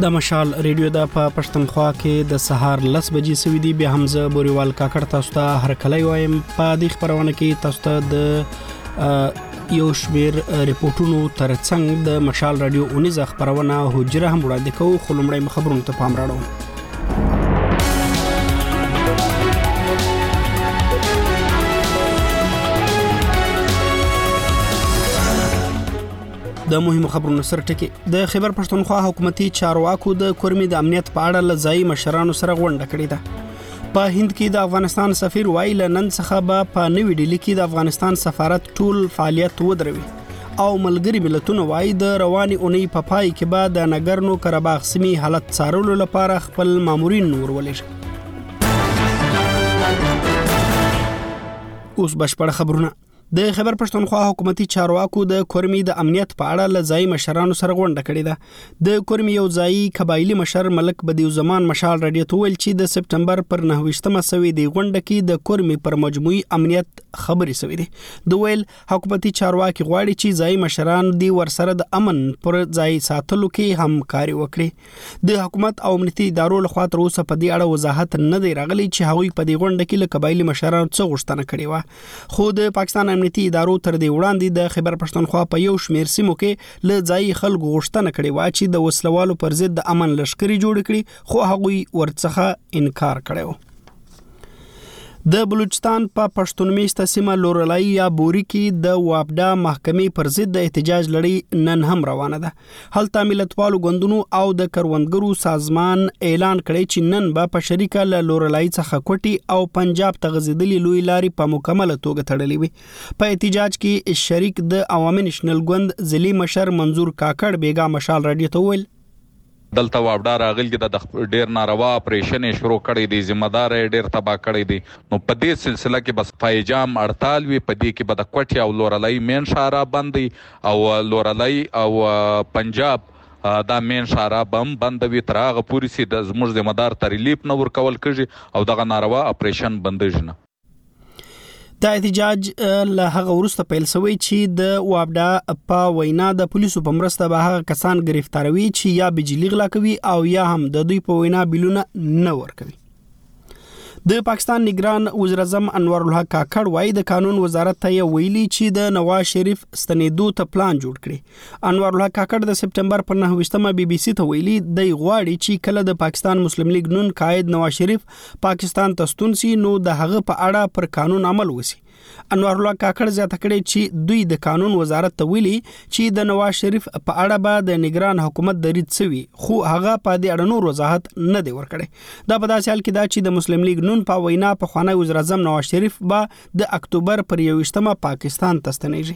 د مشال ریډیو د پښتونخوا کې د سهار 10 بجې سوي دي. بیا حمزه بوريوال کاکړ تاسو ته هر کله وایم په دې خبرونه کې تاسو ته د یو شمیر ریپورتونو ترڅنګ د مشال رادیو 19 خبرونه حجره هم وړاندې کوو. خو لومړی خبرونه ته پام راوړو. د مهمو خبرونو سره ټکی د خیبر پښتونخوا حکومتي چارواکو د کورمي د امنیت په اړه لځای مشرانو سره غونډه کړې ده. په هند کې د افغانستان سفیر وایي نن څخه به په نوې ډیلي کې د افغانستان سفارت ټول فعالیت ودروي او ملګری ملتونه وایي د رواني اونۍ په پای کې به د نګرنو قرهباغ سیمې حالت څارلو لپاره خپل مامورین نور ولېږي. اوس بشپړ خبرونه. د خیبر پښتونخوا حکومتي چارواکو د کورمي د امنیت په اړه لځای مشرانو سره غونډه کړې ده. د کورمي یو ځای قبایلی مشر ملک بدیو زمان مشال رادیو ته ویل چې د سپټمبر پر 9مه سوي د غونډه کې د کورمي پر مجموعي امنیت خبري سوي دي. د ویل حکومتي چارواکي غواړي چې ځای مشران دی ورسره د امن پر ځای ساتلو کې همکاري وکړي. د حکومت او امنیتي ادارو لخوا تر اوسه په دې اړه وضاحت نه دی راغلی چې هغوی په دې غونډه کې له قبایلی مشرانو څه غوښتنه کړې و. خو د پاکستان امنیتي ادارو تر دې وړاندې د خیبر پښتونخوا په یو شمیر سیمو کې له ځای خلکو غوښتنه کړې و چې د وسلوالو پر ضد د امن لشکري جوړ کړي، خو هغوی ورڅخه انکار کړی و. د بلوچستان په پښتونمیشته سیمه لورلای یا بوري کې د وابډا محکمې پر ضد د احتجاج لړۍ نن هم روانه ده. هلته ملتپالو ګوندونو او د کروندګرو سازمان اعلان کړی چې نن به په شریکه له لورلای څخه کوټي او پنجاب ته غځېدلې لوی لارې په مکمله توګه تړلې وي. په احتجاج کې شریک د عوامي نېشنل ګوند ضلعي مشر منظور کاکړ بیګا مشال رادیو ته ویل دلته وابډا راغلی د ډیر ناروا اپریشن شروع کړی دی، ذمہ دار ډیر تبا کړی دی. نو په دې سلسله کې بس پایجام اړتال وی، په دې کې به د کوټي او لورلای مین شارا بندي او لورلای او پنجاب دا مین شارا بم بندوي تر هغه پورې سي د زموږ ذمہ دار ترلیف نه ورکول کیږي او دغه ناروا اپریشن بندیږي نه. دا احتجاج له هغه وروسته پیل شوی چې د وابډا په وینا د پولیسو په مرسته به هغه کسان گرفتاروي چې یا بجلی غلا کوي او یا هم د دوی په وینا بیلونه نه ورکوي. د پاکستان نگران وزیر اعظم انور الحق کاکړ وایي د قانون وزارت ته ویلي چې د نواز شریف ستنېدو ته پلان جوړ کړي. انور الحق کاکړ د سپټمبر پر 9مه BBC ته ویلي دی غواړي چې کله د پاکستان مسلم لیگ نون قائد نواز شریف پاکستان ته ستون سي نو د هغه په اړه پر قانون عمل وسی. انور الله کاکړ زیاته کړې چې دوی د قانون وزارت ته ویلي چې د نواز شریف په اړه به د نگران حکومت درید سوي، خو هغه په دې اړه نور وضاحت نه دی ورکړی. دا په داسې حال کې دا چې د مسلم لیگ نون په وینا په خوانی وزیر اعظم نواز شریف به د اکتوبر پر 21مه پاکستان ته ستنیږي.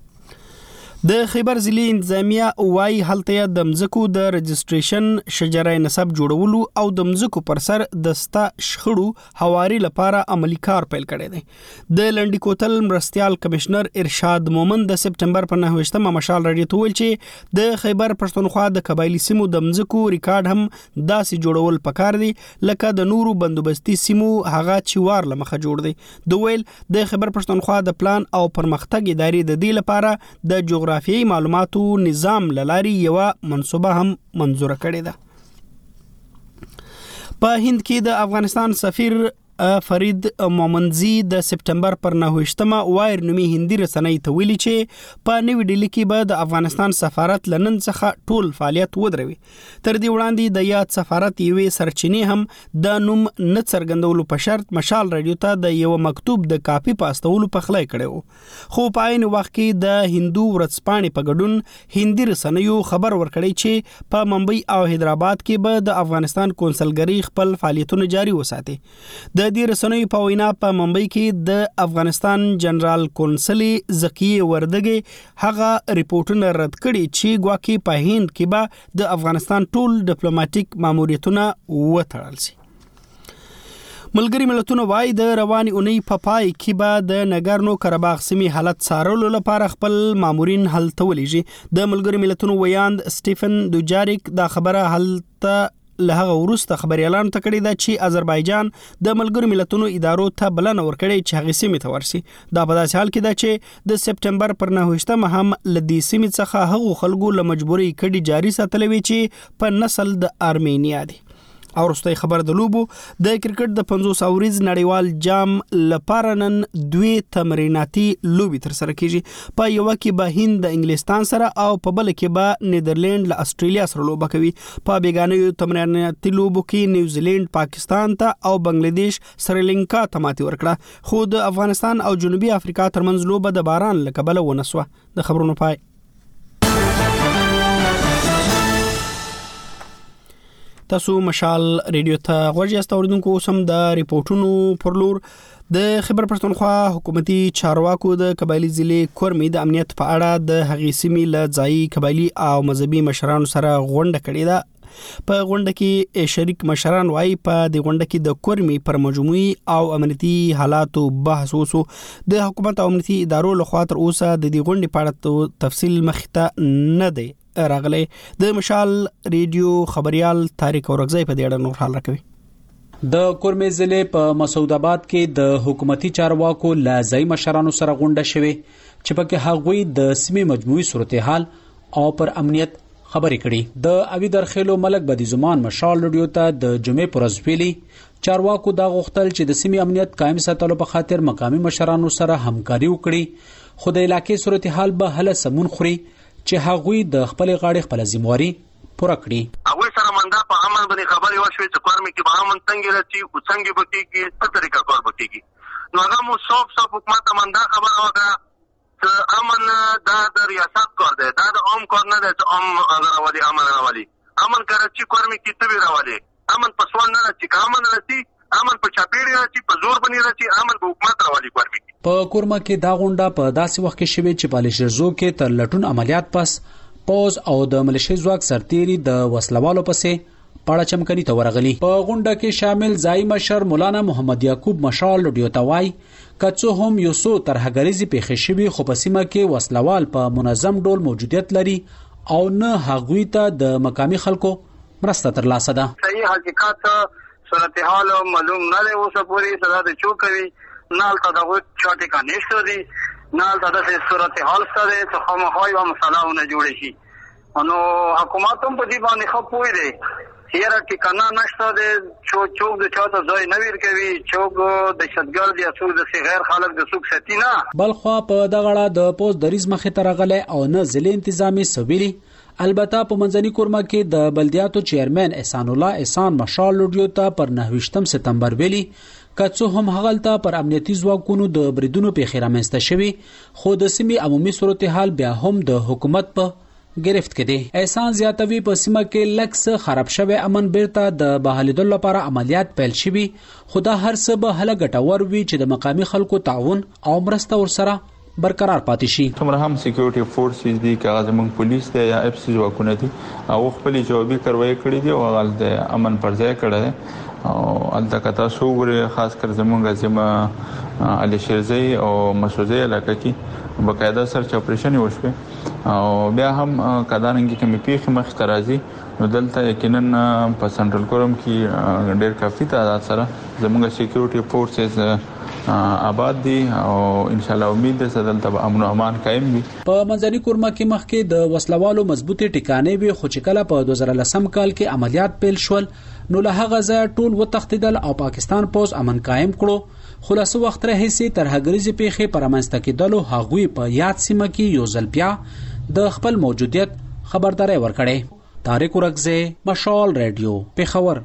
د خیبر ضلعي انتظامیه وایي هلته د مځکو د رجسټریشن شجره نسب جوړولو او د مځکو پر سر د ستا شخړو هواري لپاره عملی کار پیل کړی دی. د لنډی کوتل مرستیال کمشنر ارشاد مومن د سپټمبر پر 9مه مشال رادیو ته ویل چې د خیبر پښتونخوا د قبایلی سیمو د مځکو ریکارډ هم داسې جوړول پکار دی لکه د نورو بندوبستي سیمو هغه چې وار لمخه جوړ دی. د ویل د خیبر پښتونخوا د پلان او پرمختګ ادارې د دې لپاره د جغرافیایي معلوماتو نظام للاري یو منصوبه هم منظور کړې ده. په هند کې د افغانستان سفیر فرید مومنزی د سپټمبر پر 9مه وایر نومي هندي رسنۍ ته ویلي چې په نوې ډیلي کې به د افغانستان سفارت لنن څخه ټول فعالیت ودروي. تر دې وړاندې د یاد سفارت یوې سرچینې هم د نوم نه څرګندولو په شرط مشال رادیو ته د یو مکتوب د کاپي پاستولو په خلای کړو. خو په عین وخت کې د هندو ورځپاڼې په ګډون هندي رسنیو خبر ورکړی چې په ممبئی او حیدرآباد کې به د افغانستان کونسلګری خپل فعالیتونه جاری وساتي. د دې رسنیو په وینا په ممبئی کې د افغانستان جنرال کونسل زکی وردګي هغه ریپورتونه رد کړي چې ګواکې په هند کې به د افغانستان ټول ډیپلوماټیک ماموریتونه وتړل شي. ملګری ملتونه وایي د رواني اونۍ په پای کې به د نګرنو قرهباغ سیمې حالت څارلو لپاره خپل مامورین هلته ولېږي. د ملګری ملتونو ویاند سټیفن دوجاریک دا خبره هلته له هغه وروسته خبريالانو ته کړی دا چې آذربایجان د ملګرو ملتونو ادارو ته بلنه ورکړي چې هغه سیمې ته ورسي. دا په داسې حال کې ده چې د سپټمبر پر 9 هم لدی سیمې څخه هغو خلکو له مجبوري کډي جاري ساتلې وي چې په نسل د ارمینیا دي. او وروستۍ خبر د لوبو د کرکټ د 500 اوریز نړیوال جام لپاره نن 2 تمریناتي لوبي تر سره کیږي. په یو کې به هند د انګلستان سره او په بل کې به نیدرلند له استرالیا سره لوبه کوي. په بیگانه تمریناتي لوبو کې نیوزیلند پاکستان ته او بنگلاديش سریلانکا ته ماتې ورکړه. خو د افغانستان او جنوبي افریقا ترمنځ لوبه د باران له کبله ونسوه. د خبرونو پای. تاسو مشال ریډیو ته غوږ یاست اوریدونکو. سم د ریپورتونو پر لور د خبر پښتونخوا حکومتي چارواکو د قبایلی ضلع کورمي د امنیت په اړه د هغې سیمې له ځایي قبایلی او مذهبي مشرانو سره غونډه کړې ده. په غونډه کې شریک مشران وايي په د غونډه کې د کورمي پر مجموعي او امنیتي حالاتو بحث وشو. د حکومت او امنیتي ادارو لخوا تر اوسه د دې غونډې په اړه تفصیل مخته نه دی راغلی. د مشال ریډیو خبريال طارق اورغزی په دې اړه نور حال راکوي. د کورمي ضلع په مسعود آباد کې د حکومتي چارواکو له ځای مشرانو سره غونډه شوه چې پکې هغوی د سیمې مجموعي صورتحال او پر امنیت خبرې کړي. د اوی درخلو ملک بدی زمان مشال ریډیو ته د جمعې پر ورځ ویلي چارواکو دا غوښتل چې د سیمې امنیت قائم ساتلو په خاطر مقامي مشرانو سره همکاري وکړي. خو د علاقې صورتحال به هله سمون خوري چې هغوی د خپل غاړې خپل ذمہواری پوره کړي. هغه سره مندا په امن باندې خبرې وشوي چې کورمي کې به امن څنګه راځي او څنګه به کېږي په طریقه کار وکړي. نو هغه مو صاف حکومت مندا خبره وکړه چې امن د ریاست کار دی، دا د عام کار نه دی چې راولي امن راولي. امن کار چې کورمي کې تبي راولي. امن په سوال نه چې امن راځي، امن په چاپیړی راځي، په زور باندې راځي، امن په حکومت راولي کورمي. په کورما کې دا غونډه په داسې وخت کې شوه چې په لشرزو کې تر لټون عملیات پس پوز او د ملیشي ځواک سرتيري د وسلوالو پسې پاړه چمکني ته ورغلي. په غونډه کې شامل ځای مشر مولانا محمد یعقوب مشال ډیو توای کڅو هم یو څو ترهګریزي پیښې شوي خو په سیمه کې وسلوال په منظم ډول موجودیت لري او نه هغوی ته د مقامي خلکو مرسته ترلاسه ده. صحیح حقیقت صورتحال معلوم نه دی اوسه پوری صدا د چوکوي نال تا دغه چاټه کا نشته دي، نال تا د صورتحال سره څه خامخوي او مسالهونه جوړ شي. نو حکومت هم په دې باندې خو پوي دی هیره ټکانه نشته دي چوک د چاته ځای نه ویر کوي، چوک د شتګر دي څو د غیر خلک د سوق ستینا. بلخوا په دغړه د پوز دریز مخه ترغله او نه ضلع انتظامی سویلی. البته په منځني کورما کې د بلدیاتو چیرمن احسان الله احسان مشال ریډیو ته پر 9 سپتمبر ویلي کڅو هم هغلته پر امنیتي ځواکونو د بریدونو په خیره منسته شوی خو د سیمې عمومي صورتحال بیا هم د حکومت په گرفت کې دي. احسان زیاتوي په سیمه کې لکس خراب شوی امن بیرته د بحالیدل لپاره عملیات پیل شوي خو دا هر څه به هله ګټور وي چې د مقامي خلکو تعاون او مرسته ورسره برقرار پاتې شي. څومره هم سکیورټي فورسز دي که زموږ پولیس دي یا اف سی ځواکونه دي او خپل جوابي کاروایی کړې دي او غل د امن پر ځای کړی او الته کتا سوګره خاص کر زموږ ځما علي شیرزي او مسعودي علاقې کې بقاعده سرچ اپریشن وشوه او بیا هم کدانګي کمی پیخ مخ ترازی نو دلته یقینا په سنټرل کورم کې ډېر کافي تعداد سره زموږ سکیورټي فورسز آباد دي او ان شاء الله امید ده دلته امن او امان قائم وي. په منځني کورما کې مخکې د وسلوالو مضبوطی ټکانې وي خو چې کله په 2010 کال کې عملیات پیل شول نو له هغه ځای ټول وتښتیدل او پاکستان پوز امن قائم کړو. خلاصو وخت راهیسي ترهګریزي پیښې پرمنځته کېدلو هغوی په یاد سیمه کې یو ځل بیا د خپل موجودیت خبرداري ورکړي. طارق اورغزی مشال ریډیو پیښور.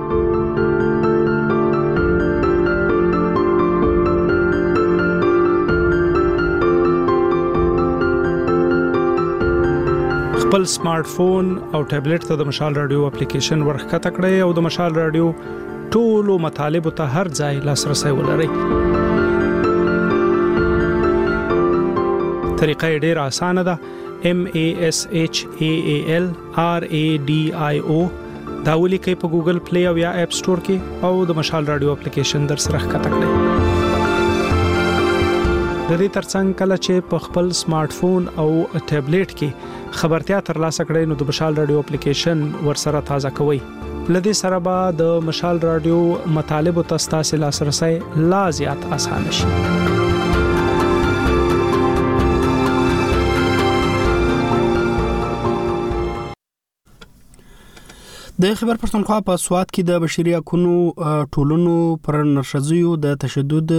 خپل سمارټ فون او ټابلیټ ته د مشال رادیو اپلیکیشن ورخته کړئ او د مشال رادیو ټولو مطالب ته هر ځای لاسرسي ولرئ. طریقه ډیره اسانه ده. MASHAAL RADIO دا ولیکئ په ګوګل پلی او یا اپ سٹور کې او د مشال رادیو اپلیکیشن در سره ښکته کړئ. د دې ترڅنګ کله چې په خپل سمارټ فون او ټابلیټ کې خبرتیا ترلاسه کړئ نو د مشال رادیو اپلیکیشن ورسره تازه کوئ لدې سره به د مشال رادیو مطالب او تاسو لاسرسي لا زیات اسانه شي. د خبر پښتونخوا په سواد کې د بشري حقوقو ټولنو پر نشزیو د تشدد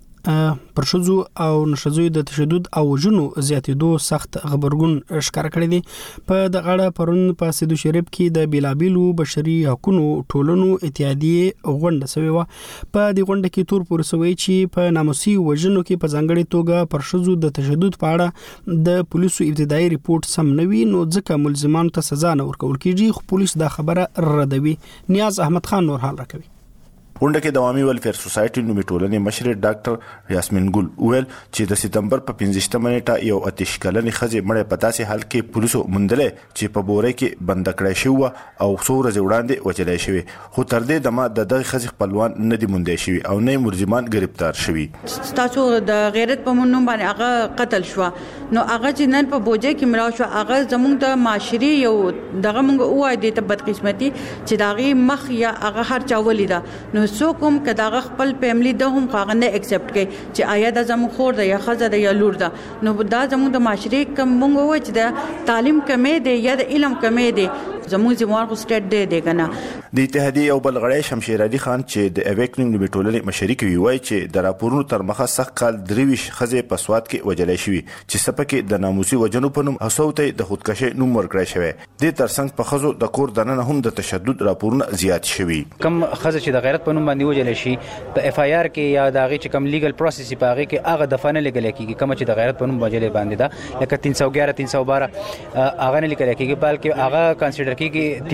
پرشزو او نشزیو د تشدد او وجنو زیاتېدو سخت خبرګون ښکار کړی دی. په دغه اړه پرون په سیدو شریف کې د بیلابیلو بشري حقوقو ټولنو اتحادیه غونډه شوې و. په دې غونډه کې تور پورسوي چې په ناموسي وجنو کې په ځانګړي توګه پرشزو د تشدد په اړه د پولیسو ابتدایي ریپورت سم نه وي، نو ځکه ملزمانو ته سزا نه ورکول کیږي، خو پولیس دا خبره ردوي. نیاز احمد خان نور حال راکوي. غونډه کې د عوامي ویلفیر سوسایټي نومي ټولنې مشر ډاکټر یاسمین ګل ویل چې د سپتمبر په 15 نیټه یو اتش کلنې خزې مړې په داسې حال کې پولیسو موندلې چې په بورې کې بند کړای شو او څو ورځې وړاندې وچلای شوی، خو تر دې دمه د دغه خزې خپلوان نه دی موندې شوی او نه ملزمان گرفتار شوی. تاسو د غیرت په مونږ باندې هغه قتل شو، نو هغه چې نن په بوجه کې ملاو شو، هغه زموږ د معاشري یو دغه مونږ وای د بدقسمتي چې داغي مخ یا هغه هر چا ولیدا، نو سو کوم کداغه خپل فیملی د هم خاغه نه ایکسپټ کوي چې آیا د زمو خور ده یا خزه ده یا لور ده، نو دا زمو د معاشري کم مونږ وای چې د تعلیم کمې ده یا د علم کمې ده، زمو زموږ سټیټ دی کنه. د اتحادیه او بلغړی شمشیر علي خان چې د اویکنینګ نومي ټولنې مشري کوي وای چې د راپورونو تر مخه سخت کال 23 خزې په سواد کې وجلې شوی چې سپکه د ناموسي وجنو په نوم اوسوته د خودکشي نوم ورکړی شوی. د ترڅنګ په خزو د کور دننه هم د تشدد راپورونه زیات شوی. کم خزه چې د غیرت په نوم باندې وجلې شي په اف آی آر کې یا د هغه چې کم لیګل پروسس په هغه کې هغه دفنه لګل کېږي، کوم چې د غیرت په نوم وجلې باندې دا لکه 311 312 هغه نه لیکل کېږي، بلکې هغه کنسیډر کېږي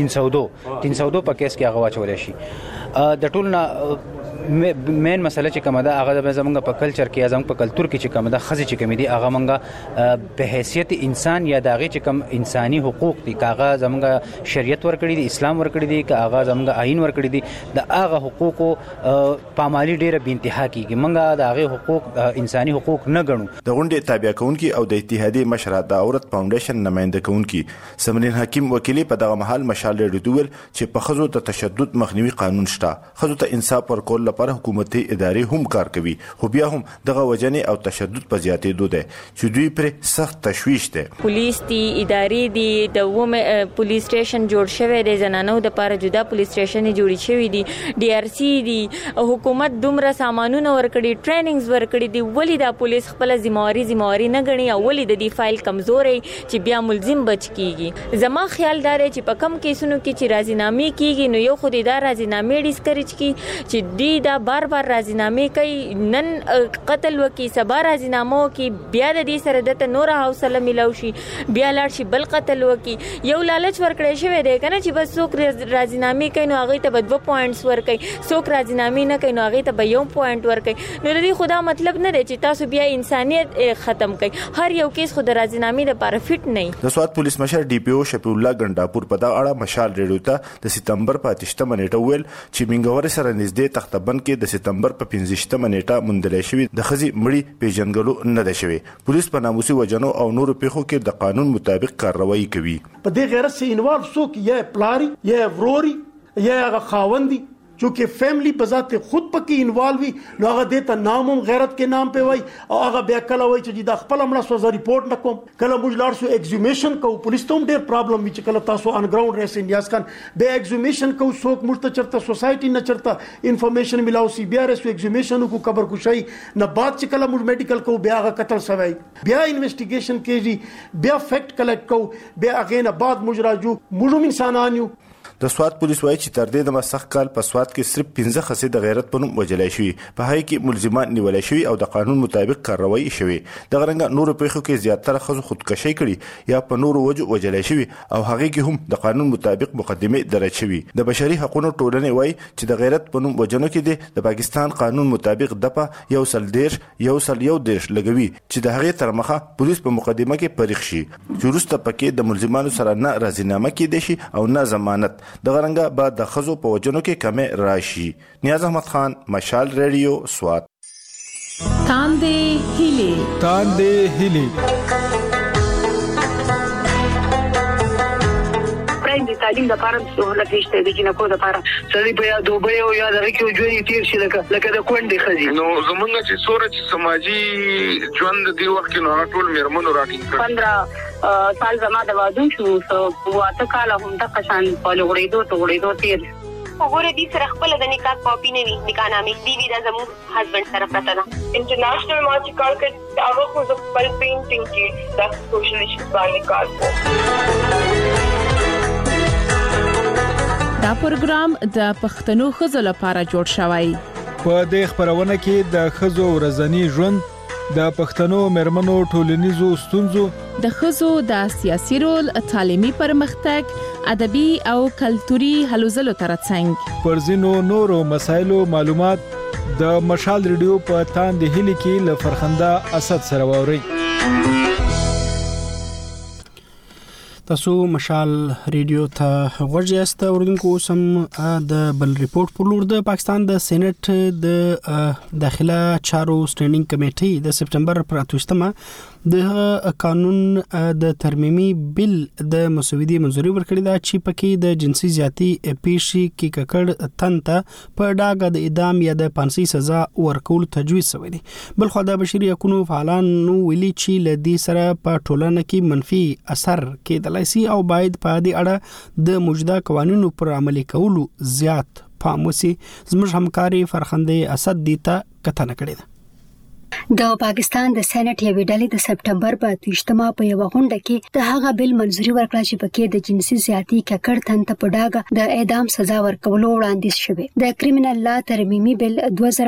302 په کیس کې هغه واچول شي. د ټولنه مین مسله چې کومه ده هغه د زمونږ په کلچر کې ازم په کلچر کې چې کومه ده خزي چې کومه دي هغه مونږه په حیثیت انسان یا دغه چې کوم انساني حقوق دي کاغه زمونږ شریعت ورکړي دي، اسلام ورکړي دي، کاغه زمونږ آئین ورکړي دي، د هغه حقوقو پامالي ډیره بې انتها کیږي، مونږه د هغه حقوق انساني حقوق نه ګڼو. د غونډې تابع کونکي او د اتحادیه مشره د عورت فاونډیشن نماینده کونکي سمرین حکیم وکیلی په دغه محل مشال ریډیو ول چې په خزو ته تشدد مخنیوي قانون شته، خزو ته انصاف ورکول لپاره حکومتي ادارې هم کار کوي، خو بیا هم دغه وجنې او تشدد په زیاتېدو ده چې دوی پر سخت تشویش ده. پولیس دي، ادارې دي، د وومن پولیس سټیشن جوړ شوی دی، زنانو د لپاره جدا پولیس سټیشن جوړ شوی دي، ډي آر سی دي، حکومت دومره سامانونه ورکړي، ټریننګز ورکړي دي، ولی دا پولیس خپل ذمہواری نه غني او ولی د دې فایل کمزوري چې بیا ملزم بچ کیږي. زما خیال دا دی چې په کم کیسونو کې چې راضینامې کیږي نو یو خو د راضینامې ډیسکریج کی چې دی دا بار راضینامې کوي، نن قتل وکي، سبا راضینامه وکي، بیا د دې سره د نور حوصله ملو شي، بیا لاړ شي بل قتل وکي. یو لالچ ورکړی شوی دی کنه چې بس څوک راضینامې کوي نو هغه ته 2 پوینټس ورکړي، څوک راضینامې نه کوي نو هغه ته 1 پوینټ ورکړي. نو د دې خدا مطلب نه دی چې تاسو بیا انسانيت ختم کړئ، هر یو کیس خود راضینامې د لپاره فټ نه. د سواد پولیس مشر ډي پی او شفیع الله ګنداپور په دا اړه مشال ریډیو ته د سپتمبر په 8 نیټه ویل چې منګور سره نږدې تختبند کې د سپتمبر په 15 نیټه موندلې شوی د خزي مړی پیژنګلو نه ده شوی. پولیس په ناموسي وجنو او نورو پیښو کې د قانون مطابق کارروایی کوي. په دې غیرت سره انوالو څوک یا پلاری یا وروري یا هغه خاوندي چونکه فیملی په ذات خود پکې انوالوي نو هغه د ته نامم غیرت کې نام په وای او هغه بیا کله وای چې د خپل امړه سوزا ریپورت نکوم، کله موږ لاړ شو ایگزیومیشن کو، پولیس ته هم ډېر پرابلم وی چې کله تاسو ان ګراوند ریس انډیاز کان به ایگزیومیشن کو څوک مرته چرته سوسایټي نه چرته انفارمیشن ملاو سی بیا ریس ایگزیومیشن کو خبر کوشي نه بعد چې کله موږ میډیکل کو بیا هغه قتل سوی، بیا انویسټیګیشن کیږي، بیا فیکټ کلیکټ کو، بیا هغه نه بعد موږ راجو موږ انسانان یو. د سواد پولیس وایي چې تر دې د مسخ کال په سواد کې صرف 15 خسې د غیرت په نوم وجلای شوی، په هغه کې ملزمان نیولای شوی او د قانون مطابق کارروایی شوی. د غرنګ نورو پیښو کې زیاتره خزو خودکشي کړي یا په نورو وجو وجلای شوی او هغه کې هم د قانون مطابق مقدمه درج شوی. د بشري حقوقو ټولنې وایي چې د غیرت په نوم وجنو کې د پاکستان قانون مطابق دپه 110 لګوي چې د هغه تر مخه پولیس په مقدمه کې پریخ شي چې وروسته پکې د ملزمانو سره نه راضینامه کېدي شي او نه ضمانت. د غرنګ بعد د خزو په وجنو کې کمه راشي. نیاز احمد خان، مشال ریډیو، سوات. تاندې هیلې تعلیم لپاره سہولت نشته د جنکو لپاره سړي په دوبه او یا دغه کې ژوند تیر شي لکه د کونډې خزي نو زمونږ چې سورج سماجی ژوند دی وخت نو ټول میرمنو راټینګ 15 سال زما د واده شو سو واته کال هم د قشان په لغړېدو تیر وګوره دې سره خپل د نکاح کاپی نه وي نکاح نامې دی وی دا زموږ هسبند سره پراته ده انټرنیشنل ما چې کار کړ هغه خو د خپل پینټینګ کې د سوشل ایشوز باندې کار دا پروګرام د پښتنو ښځو لپاره جوړ شوی. په دې خبرونه کې د ښځو ورځنی ژوند، د پښتنو مېرمنو ټولنیزو ستونزو، د ښځو د سیاسي رول، تعلیمي پرمختګ، ادبي او کلتوري هلو ځلو ترڅنګ پر ځینو نورو مسایلو معلومات د مشال ریډیو په تاندې هلي کې له فرخنده اسد سره ووري. تاسو مشال ریډیو ته ورجاست اوردونکو سم د بل ریپورت پر لور د پاکستان د سېنات د داخله چارو سټینډینګ کمیټې د سپټمبر پر 28مه د قانون د ترمیمي بل د مسودې منځوري ورکړې ده چې پکې د جنسي زیاتی پیشي کې ککړ تنته په ډاګه د اعدام یا د پانسي سزا ورکول تجویز شوی دی. بل خو د بشري حقوقو فعالان نو ویلي چې لدی سره په ټولنه کې منفي اثر کې دلایسي او باید په دې اړه د موجوده قوانینو پر عملي کولو زیات پام وشي. زموږ همکاري فرخنده اسد دیتا کتنه کړې ده. د پاکستان د سېنات یوې ډلې د سپټمبر په 28مه په یو غونډه کې د هغه بل منځوري ورکړه چې پکې د جنسي زیاتی ککړ تنته په ډاګه د اعدام سزا ورکولو وړاندیز شوی. د کریمینل لا ترمیمي بل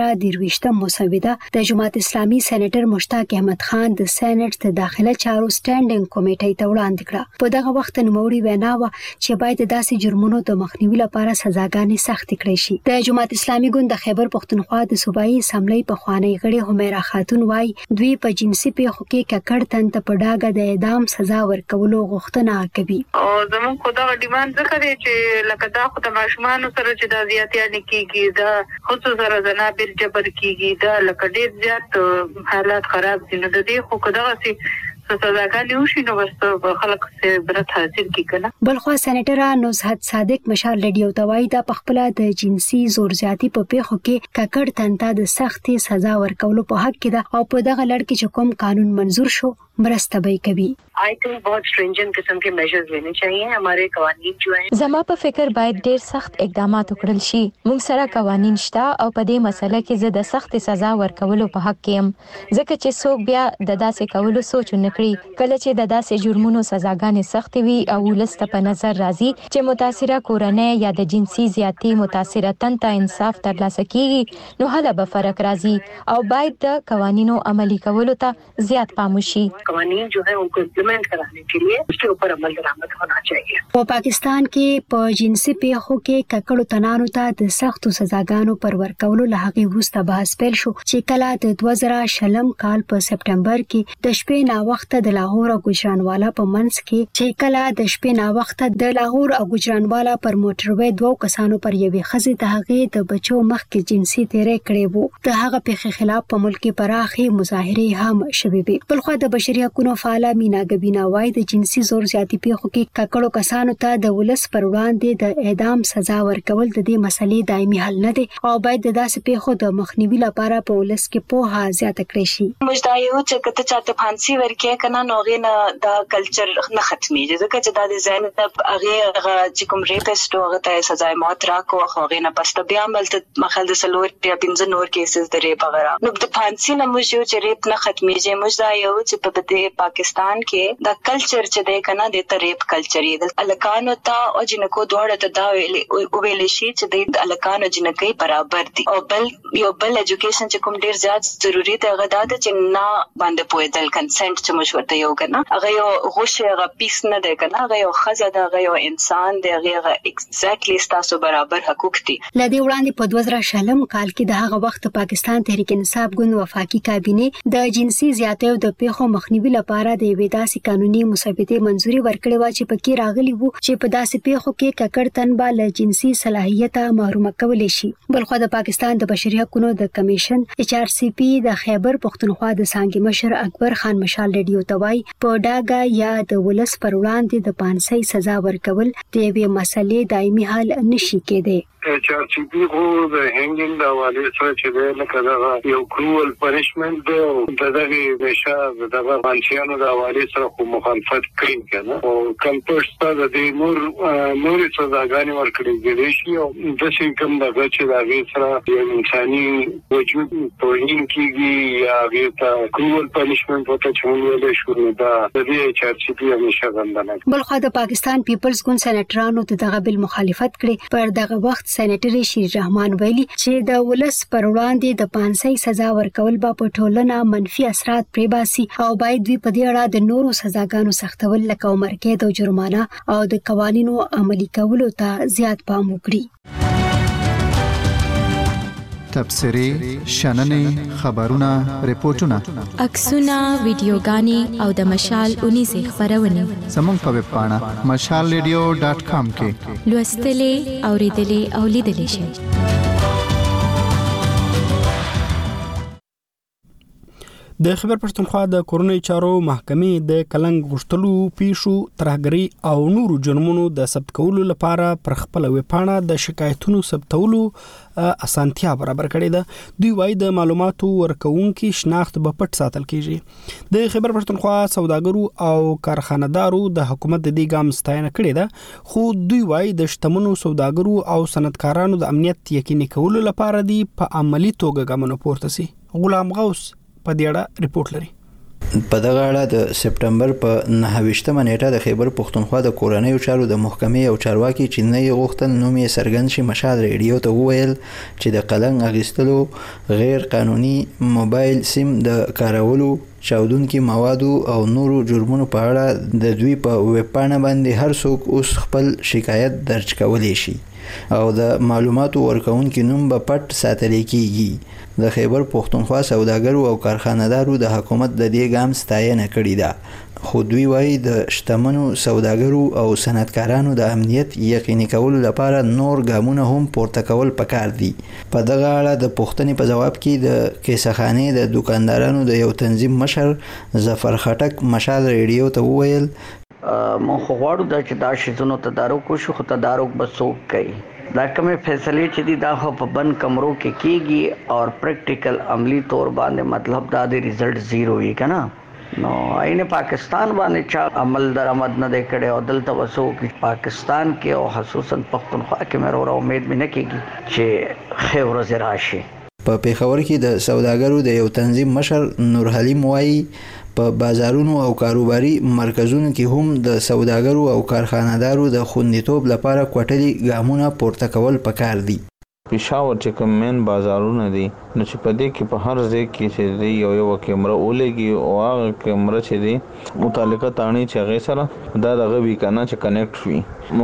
2023 مسوده د جماعت اسلامي سېنیټر مشتاق احمد خان د سېنات د داخله چارو سټینډینګ کمیټې ته وړاندې کړه. په دغه وخت نوموړي وینا و چې باید داسې جرمونو د مخنیوي لپاره سزاګانې سخت کړي شي. د جماعت اسلامي ګوند د خیبر پښتونخوا د صوبایي اسمبلی په خوانی غړي همیرا خاتون وای دوی په جنسي پیښو کې ککړ تنته په ډاګه د اعدام سزا ورکولو غوښتنه کوي. او زموږ خو دا ډیماند ځکه دی چې لکه دا خو د ماشومان سره چې د زیاتیانه کیږي د خصوصا سره زنابر جبر کیږي دا لکه ډیر زیات حالات خراب دي نو د دې خو کداغه سي سزاګانې وشي نو بس خلک څه برت حاصل کی کنه. بلخو سېنیټر نوزهد صادق مشال ریډیو ته وایي دا پخپله د جنسي زور زیاتی په پیښو کې ککړ تنته د سختي سزا ورکولو په حق کې ده او په دغه لړ کې چې کوم قانون منزور شو مرسته به کوي. I think बहुत stringent किस्म के मेजर्स लेने चाहिए. हमारे قوانين जो हैं زما په فکر باید ډیر سخت اقدامات وکړل شي. موږ سره قوانين شته او په دې مسله کې زه د سخت سزا ورکولو په حق کې يم ځکه چې څوک بیا د داسې کولو سوچ نه کړي. کله چې د داسې جرمونو سزاګانې سخت وي او ولست په نظر راځي چې متاثره کورنۍ یا د جنسي زیاتی متاثره تنته انصاف ترلاسه کیږي نو هله به فرق راځي او باید د قوانینو عملي کولو ته زیات پام وشي. قوانین जो है उनको इम्प्लीमेंट कराने के लिए उसके ऊपर अमल दरामद होना चाहिए. په پاکستان کې په جنسي پیښو کې ککړو تنانو ته د سختو سزاګانو پر ورکولو له هغې وروسته بحث پیل شو چې کله د 2020 کال په سپټمبر کې د شپې نا وخت د لاهور او ګجرانوالا په منځ کې چې کله د شپې نا وخت د لاهور او ګجرانوالا پر موټروي دوه کسانو پر یوې ښځې د هغې د بچو مخ کې جنسي تیری کړی وو. د هغه پیښې خلاف په ملک کې پراخې مظاهرې هم شوې وې. بلخو د بشري حقوقو فعاله مینا ګبینا وای د جنسي زور زیاتی پیښو کې ککړو کسانو ته د ولس پر وړاندې د اعدام سزا ورکول د دې مسلې دایمي حل نه دی او باید د داسې پیښو د مخنیوي لپاره په ولس کې پوهه زیاته کړي شي. مجدایو چې کته چاته پانسي ورکې کنه نوغې نه دا کلچر نه ختمي ځکه چې د ذهن ته هغه چې کوم ریپسټ هغه ته سزا موت راکو هغه نه پسته بیا عملته مخال د سلور یا پنځه نور کیسز د ریپ وغیرہ نو د پانسي نه موږ چې ریپ نه ختمي چې مجدایو چې په پاکستان کې دا کلچر چې د کنه د تریپ کلچر د الکانو ته او جنکو دوړه ته دا ویل شي چې د الکانو جنکې برابر دي او بل یو بل ایجوکیشن چې کوم ډیر زیات ضروری دی هغه دا چې نه باندې پوهېدل کنسنت چې مشورته یو کنه هغه یو غوښه هغه پیس نه دی کنه هغه یو خزه دی هغه یو انسان دی هغه ایگزیکټلی تاسو برابر حقوق دي. لدی وړاندې په 2020 کال کې د هغه وخت پاکستان تحریک انصاف ګوند وفاقي کابینه د جنسي زیاتیو د پیښو مخنیوي لپاره د یوې داسې قانوني مسودې منځوري ورکړې و چې پکې راغلي وو چې په داسې پیښو کې ککړ تن به له جنسي صلاحیت محروم کولای شي. بلخو د پاکستان د بشري حقوقو د کمیشن HRCP د خیبر پښتونخوا د څانګې مشر اکبر خان مشال رادیو توای په ډاګه یا د ولس پر وړاندې د پانسۍ سزا ورکول د یوې مسلې دایمي حل نشي کېدی. چارچوبي خو د هنګینګ د حواله سره چې د لکه دا یو کروول پنیشمنت دی او دغه نشه دغه بانچیانو د حواله سره خو مخالفت کوي کنه او کمپوسټ ته د نور سزاګانې ورکړي کېږي شي او د شي کوم دغه چې د سره یو انساني وجود توهین کیږي یا د کروول پنیشمنت ورته چمول شروع ده د دې چارچوبي همیشه غندنه. بلخو د پاکستان پیپلز ګوند سېنیټرانو د دغه بل مخالفت کړي پر دغه وخت سېنیټر شیر رحمان ویلي چې د ولس پر وړاندې د پانسۍ سزا ورکول به په ټولنه منفي اثرات پرېباسي او باید دوی په دې اړه د نورو سزاګانو سختول لکه عمر قید او جرمانه او د قوانینو عملي کولو ته زیات پام وکړي. تبصرې، شننې، خبرونه، ریپورتونه، عکسونه، ویډیوګانې او د مشال 19 خبرونه زموږ په ویب پاڼه mashalradio.com کې لوستلې، اوریدلې او لیدلې شئ. د خبر پښتونخوا د کورونی چارو محکمې د کلنګ غشتلو پیښو ترهګری او نورو جرمونو د ثبت کولو لپاره پر خپل ویبپاڼه د شکایتونو ثبتولو اسانتیا برابر کړې ده. دوی وايي د معلوماتو ورکوونکي شناخت به پټ ساتل کیږي. د خبر پښتونخوا سوداګرو او کارخانه‌دارو د حکومت د دې ګام ستاینه کړې ده، خو دوی وايي د شتمنو سوداګرو او صنعتکارانو د امنیت یقیني کولو لپاره دی په عملی توګه ګامونه پورته سي. غلام غوث په دې اړه ریپورت لري. په دغه اړه د سپټمبر په 29مه نیټه د خیبر پښتونخوا د کورنیو چارو د محکمې او چارواکي چې نه یې غوښتل نوم یې څرګند شي مشال ریډیو ته وویل چې د قلنګ اخیستلو، غیر قانوني موبایل سیم د کارولو، چاودونکي موادو او نورو جرمونو په اړه د دوی په ویب پاڼه باندې هر څوک اوس خپل شکایت درج کولی شي او د معلوماتو ورکوونکي نوم به پټ ساتل کیږي. د خیبر پښتونخوا سوداګرو او کارخانه‌دارو د حکومت د دې ګام ستاینه کړې ده، خو دوی وايي د شتمنو سوداګرو او صنعتکارانو د امنیت یقیني کولو لپاره نور ګامونه هم پورته کول پکار دي. په دغه اړه د پوښتنې په جواب کې د کیسهخانې د دکاندارانو د یو تنظیم مشر ظفر خټک مشال ریډیو ته وویل مونږ غواړو چې دا شیزونو تدارک وشي، خو تدارک به څوک کوي؟ دا کومې فیصلې چې دي دا خو په بند کمرو کې کیږي او پریکټیکل عملی طور باندې مطلب دا د ریزلټ زیرو وي کنه. نو اینه پاکستان باندې چا عمل درآمد نه کړي او دلته وسو کې پاکستان کې او خصوصا پښتونخوا کې مې ورو امید مې نه کیږي چې خیر ورځ راشي. په پیښور کې د سوداګرو د یو تنظیم مشر نور حلیم وایي په بازارونو او کاروباري مرکزونو کې هم د سوداګرو او کارخانه‌دارو د خوندیتوب لپاره کوټلي ګامونه پورته کول پکار دي. پېښور چې کوم مین بازارونه دي نو چې په دې کې په هر ځای کې چې دی یو کیمرا ولګي او هغه کیمرا چې دی متعلقه تانی چې هغه سره دا دغه وی کنه چې کنیکټ وي.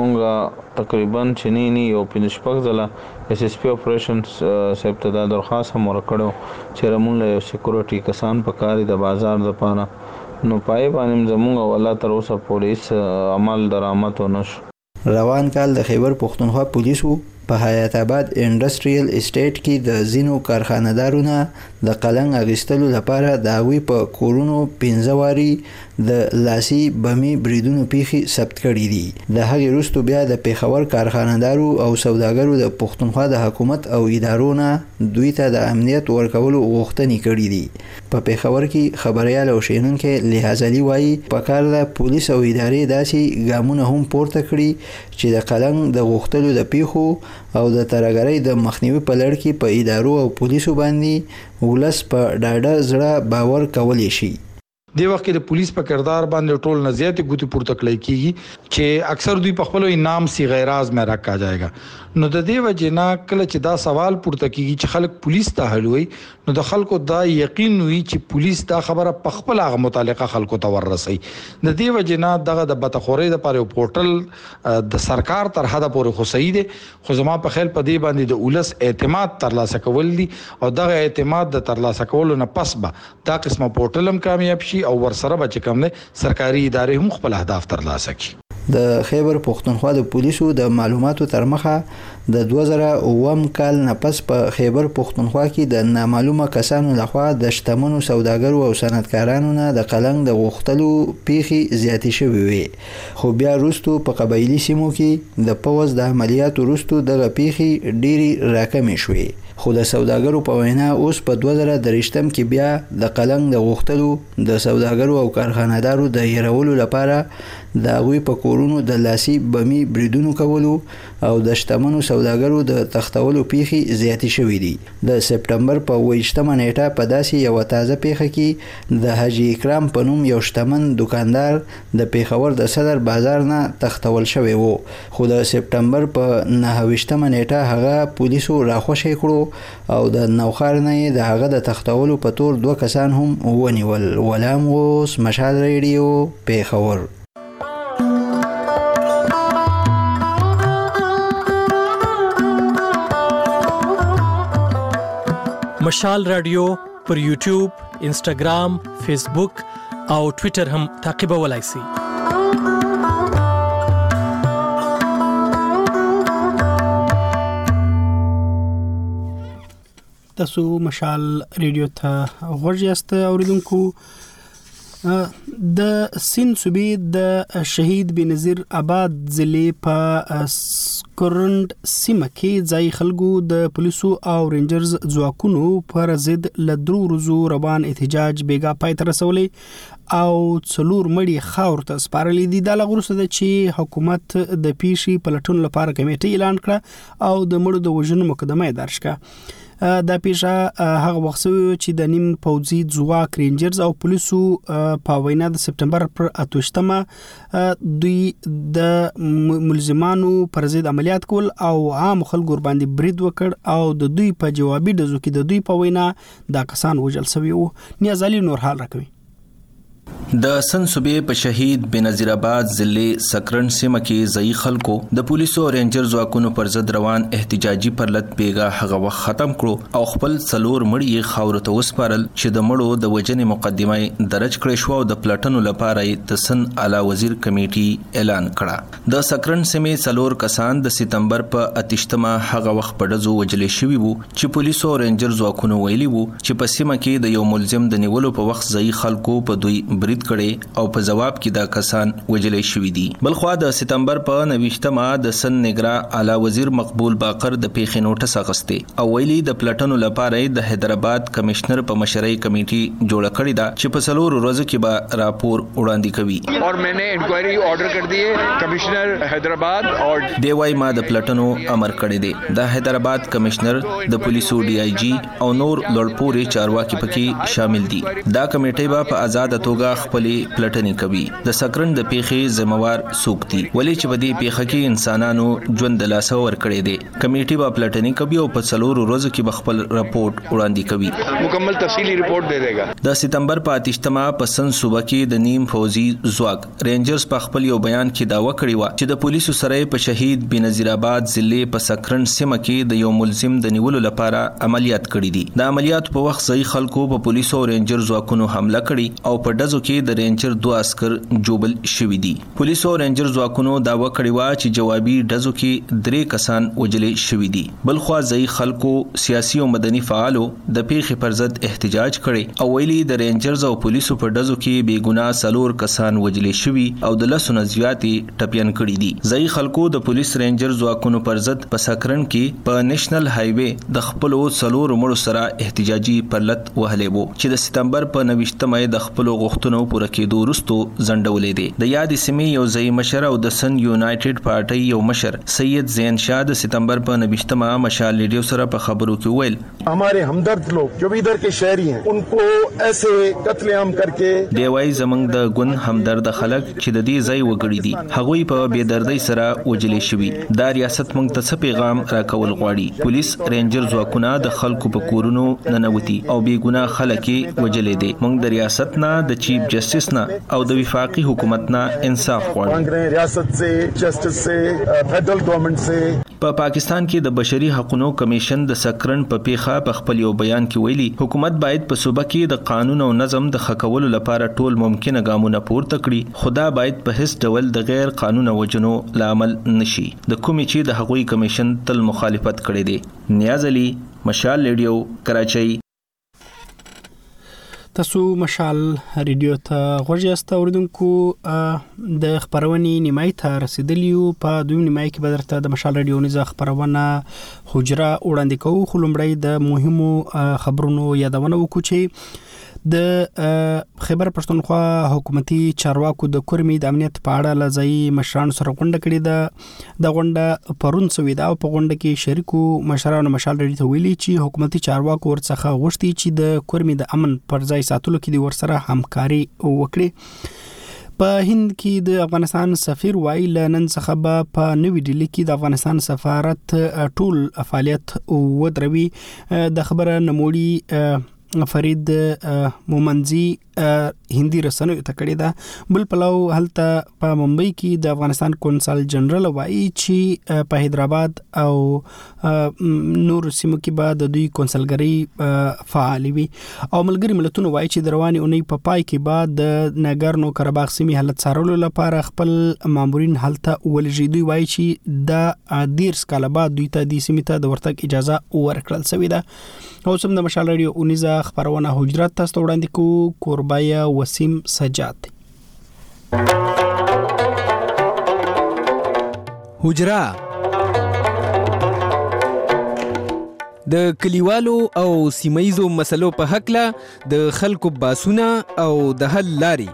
مونږ تقریبا چې نه یو پنځپک ځله اس اس پی اپریشنز سپته دا درخواست هم ورکړو چې رمون له سکیورټي کسان په کاری د بازار د پاره نو پای باندې زموږ ولا تر اوسه پولیس عمل درآمد ونشو. روان کال د خیبر پښتونخوا پولیسو په حیات آباد انډستریل اسټیټ کې د زینو کارخانه‌دارونه د قلنګ اغیستلو لپاره د هغوی په کورونو 15 واري د لاسي بمي بریدونو پیښې ثبت کړي دي. د هغې وروسته بیا د پیښور کارخانه‌دارو او سوداګرو د پښتونخوا د حکومت او ادارو نه دوی ته د امنیت ورکولو غوښتنې کړي دي. په پیښور کې خبريال او شینونکي لحاظ علي وایي په کار د پولیس او ادارې داسې ګامونه هم پورته کړي چې د قلنګ د غوښتلو د پیښو او د ترهګرۍ د مخنیوي په لړ کې په ادارو او پولیسو باندې ولس په ډاډه زړه باور کولی شي. دی وخت کې د پولیس په کردار باندې ټول نزیات ګوتی پورته کړی کیږي چې اکثر دوی په خپل انعام سی غیراز مې راکا جایګا. نو د دې وجنا کله چې دا سوال پورته کیږي چې خلک پولیس ته حلوي نو د خلکو دا یقین وي چې پولیس دا خبره په خپل هغه متعلقه خلکو ته ورسي. د دې وجنا دغه د بتخوري د پاره پورټل د سرکار تر حده پورې خو صحیح دي، خو زما په خیال په دې باندې د اولس اعتماد ترلاسه کول دي او دغه اعتماد د ترلاسه کولو نه پس به دا قسمه پورټل هم کامیاب شي او ورسره به چې کوم نه سرکاري ادارې هم خپل اهداف ترلاسه کړي. د خیبر پختونخوا د پولیسو د معلوماتو تر مخه د 2009 کال نه پس په خیبر پختونخوا کې د نامعلومه کسانو لخوا د شتمنو سوداګرو او صنعتکارانو نه د قلنګ د غوښتلو پیښې زیاتې شوې وي، خو بیا وروسته په قبایلي سیمو کې د پوز د عملیاتو وروسته دغه پیښې ډېرې راکمې شوې. خو د سوداګرو په وینا اوس په 2023 کې بیا د قلنګ د غوښتلو د سوداګرو او کارخانه‌دارو د هیرولو لپاره د هغوی په کورونو د لاسي بمي بریدونو کولو او د شتمنو سوداګرو د تختولو پیښې زیاتې شوې دي. د سپټمبر په 28مه نیټه په داسې یو تازه پیښه کې د حاجی اکرام په نوم یو شتمن دکاندار د پیښور د صدر بازار نه تختول شوی وو، خو د سپټمبر په 29مه نیټه هغه پولیسو راخوشی کړو او د نوخار نه د هغه د تختولو په تور 2 کسان هم ونیول. ولام غوس، مشال ریډیو، پیښور. مشال رادیو پر یوټیوب، انسټاګرام، فیسبوک او ټوئیټر هم تعقیبولای شئ. تاسو مشال ریډیو ته غوږ یاست اوریدونکو. د سند صوبې د شهید بنظیر آباد ضلع په سکرند سیمه کې ځای خلکو د پولیسو او رینجرز ځواکونو پر ضد له 3 ورځو روان احتجاج بیګا پای ته رسولی او 4 مړي خاور ته سپارلي دي. دا لغوسه ده چې حکومت د پیښې پلټون لپاره کمیټه اعلان کړه او د مړو د وژنې مقدمه درج کړه. دا پیښه هغه وخت چې د نیم پوځي ځواک رینجرز او پولیسو په وینا د سپټمبر پر 28مه دوی د ملزمانو پر ضد عملیات کول او عام خلکو باندې برید وکړ او د دوی په جوابي ډزو کې د دوی په وینا دا کسان وژل شوي وو. نیاز علي نور حال راکوي. د سند صوبې په شهید بنظیر آباد ضلع سکرن سیمه کې ځای خلکو د پولیسو او رینجر ځواکونو پر ضد روان احتجاجي پرلط بیګا هغه وخت ختم کړو او خپل 4 مړي خاور ته وسپارل چې د مړو د وژنې مقدمه درج کړې شو او د پلټنو لپاره د سند اعلی وزیر کمیټي اعلان کړه. د سکرن سیمې 4 کسان د سپتمبر په 28مه هغه وخت په ډزو وجل شوي وو چې پولیسو او رینجر ځواکونو ویلي وو چې په سیمه کې د یو ملزم د نیولو په وخت ځای خلکو په دوی برید کړي او په جواب کې دا کسان وجلې شوي دي. بلخوا د سپتمبر په 29مه د سن نګرا اعلی وزیر مقبول باقر د پیښې نوټس اخیسته او ویلي د پلټنو لپاره د حیدرآباد کمشنر په مشرۍ کمیټي جوړه کړې ده چې په 4 ورځو کې به راپور وړاندې کوي. اور میں نے انکوائری آرڈر کر دی ہے کمشنر حیدرآباد اور دی واي ما د پلټنو امر کړی دی. د حیدرآباد کمشنر د پولیسو ډي آی جی او نور لوړپوړي چارواکي پکې شامل دي. دا کمیټه به په آزاد توګه خپل پلټنې کوي. د سکرن د پیښې ذمہوار څوک دي ولې چې په دې پیښه کې انسانانو ژوند د لاسه ورکړي دي. کمیټه به پلټنې کوي او په 4 ورځو کې به خپل رپورټ وړاندې کوي. مکمل تفصیلی رپورټ دے دیگا. د سپتمبر په 28مه په سند صوبه کې د نیم فوجي ځواک رینجرز په خپل یو بیان کې داوا کړی و چې د پولیسو سره په شهید بنظیر آباد ضلع په سکرن سیمه کې د یو ملزم د نیولو لپاره عملیات کړي دي. د عملیات په وخت ځای خلکو په پولیسو او رینجر ځواکونو حمله کړي او په ډزو کې د رینجر 2 عسكر جوبل شوي دي. پولیسو او رینجر ځواکونو داوا کړی و چې جوابي ډزو کې 3 کسان وجلې شوي دي. بلخوا ځای خلکو سیاسي او مدني فعالو د پیښې پر ضد احتجاج کړي او ویلي د رینجرز او پولیسو په ډزو کې بے ګناه 4 کسان وجلې شوي او د لسونه زیاتې ټپيان کړي دي. ځای خلکو د پولیس رینجر ځواکونو پر ضد په سکرن کې په نېشنل های وې د خپل 4 مړو سره احتجاجي پرلط وهلې وو چې د سپتمبر په 29مه د خپل غوښتنو پوره کېدو وروسته زندولې دي. د یاد سیمې یو ځای مشر او د سن یونایټډ پارټي یو مشر سید زین شاه د سپتمبر په 29مه مشال ریډیو سره په خبرو کې ویل हमारे हमदर्द लोग जो भी इधर के शहरी हैं उनको ऐसे कत्लेआम करके دی وای زمنګ د ګون همدرد خلک چې د دې ځای وګړي دي هغوی په بے دردۍ سره وجلې شوي. دا ریاست موږ ته څه پیغام راکول غواړي. پولیس رینجر ځواکونه د خلکو په کورونو ننوتي او بے ګناه خلک وجلې دي. موږ د ریاست نه د چیف چیف جسټس نه او د وفاقي حکومت نه انصاف غواړي. ریاست سے جسٹس سے فیڈرل گورنمنٹ سے په پاکستان کې د بشري حقوقو کمیشن د سکرن په پیخه په خپل یو بیان کې ویلي حکومت باید په صوبه کې د قانون او نظم د خکولو لپاره ټول ممکنه ګامونه پورته کړي، خدا باید په هیڅ ډول د غیر قانوني وجنو لامل نشي د کومې چې د حقوقي کمیشن تل مخالفت کړي دي. نیاز علي، مشال ریډیو، کراچۍ. تاسو مشال ریډیو ته غوږ یاست اوریدونکو. د خبرونې نیمای ته رسیدلیو. په دویم نیمای کې به درته د مشال ریډیو نيزه خبرونه حجره وړاندې کوو، خو لومړی د مهمو خبرونو یادونه وکړو چې د خیبر پښتونخوا حکومتي چارواکو د کورمې د امنیت په اړه لځای مشرانو سره غونډه کړې ده. د غونډه پرون سوي ده او په غونډه کې شریکو مشرانو مشال ریډیو ته ویلي چې حکومتي چارواکو ورڅخه غوښتي چې د کورمې د امن پر ځای ساتلو کې د ورسره همکاري وکړي. په هند کې د افغانستان سفیر وایي لنن څخه به په نوې ډیلی کې د افغانستان سفارت ټول فعالیت ودروي. د خبره نموړي فرید مومنزی هندي رسنیو ته کړی ده. بل پلو هلته په ممبئی کې د افغانستان کونسل جنرال وایي چې په حیدرآباد او نور سیمو کې به د دوی کونسلګری فعال وي. او ملګری ملتونو وایي چې د رواني اونۍ په پای کې به د ناګارنو کاراباغ سیمې حالت څارلو لپاره خپل مامورین هلته ولېږي. دوی وایي چې د 10 کال بعد دوی ته د سیمې ته د ورتګ اجازه ورکړل شوې ده. او سم د مشال ریډیو اونیزه خبرونه حجرات تاسو وړاندې کو. کوربایا وسیم سجاد. حجرا د کلیوالو او سیمایزو مسلو په حق له د خلکو باسونه او د حل لاري.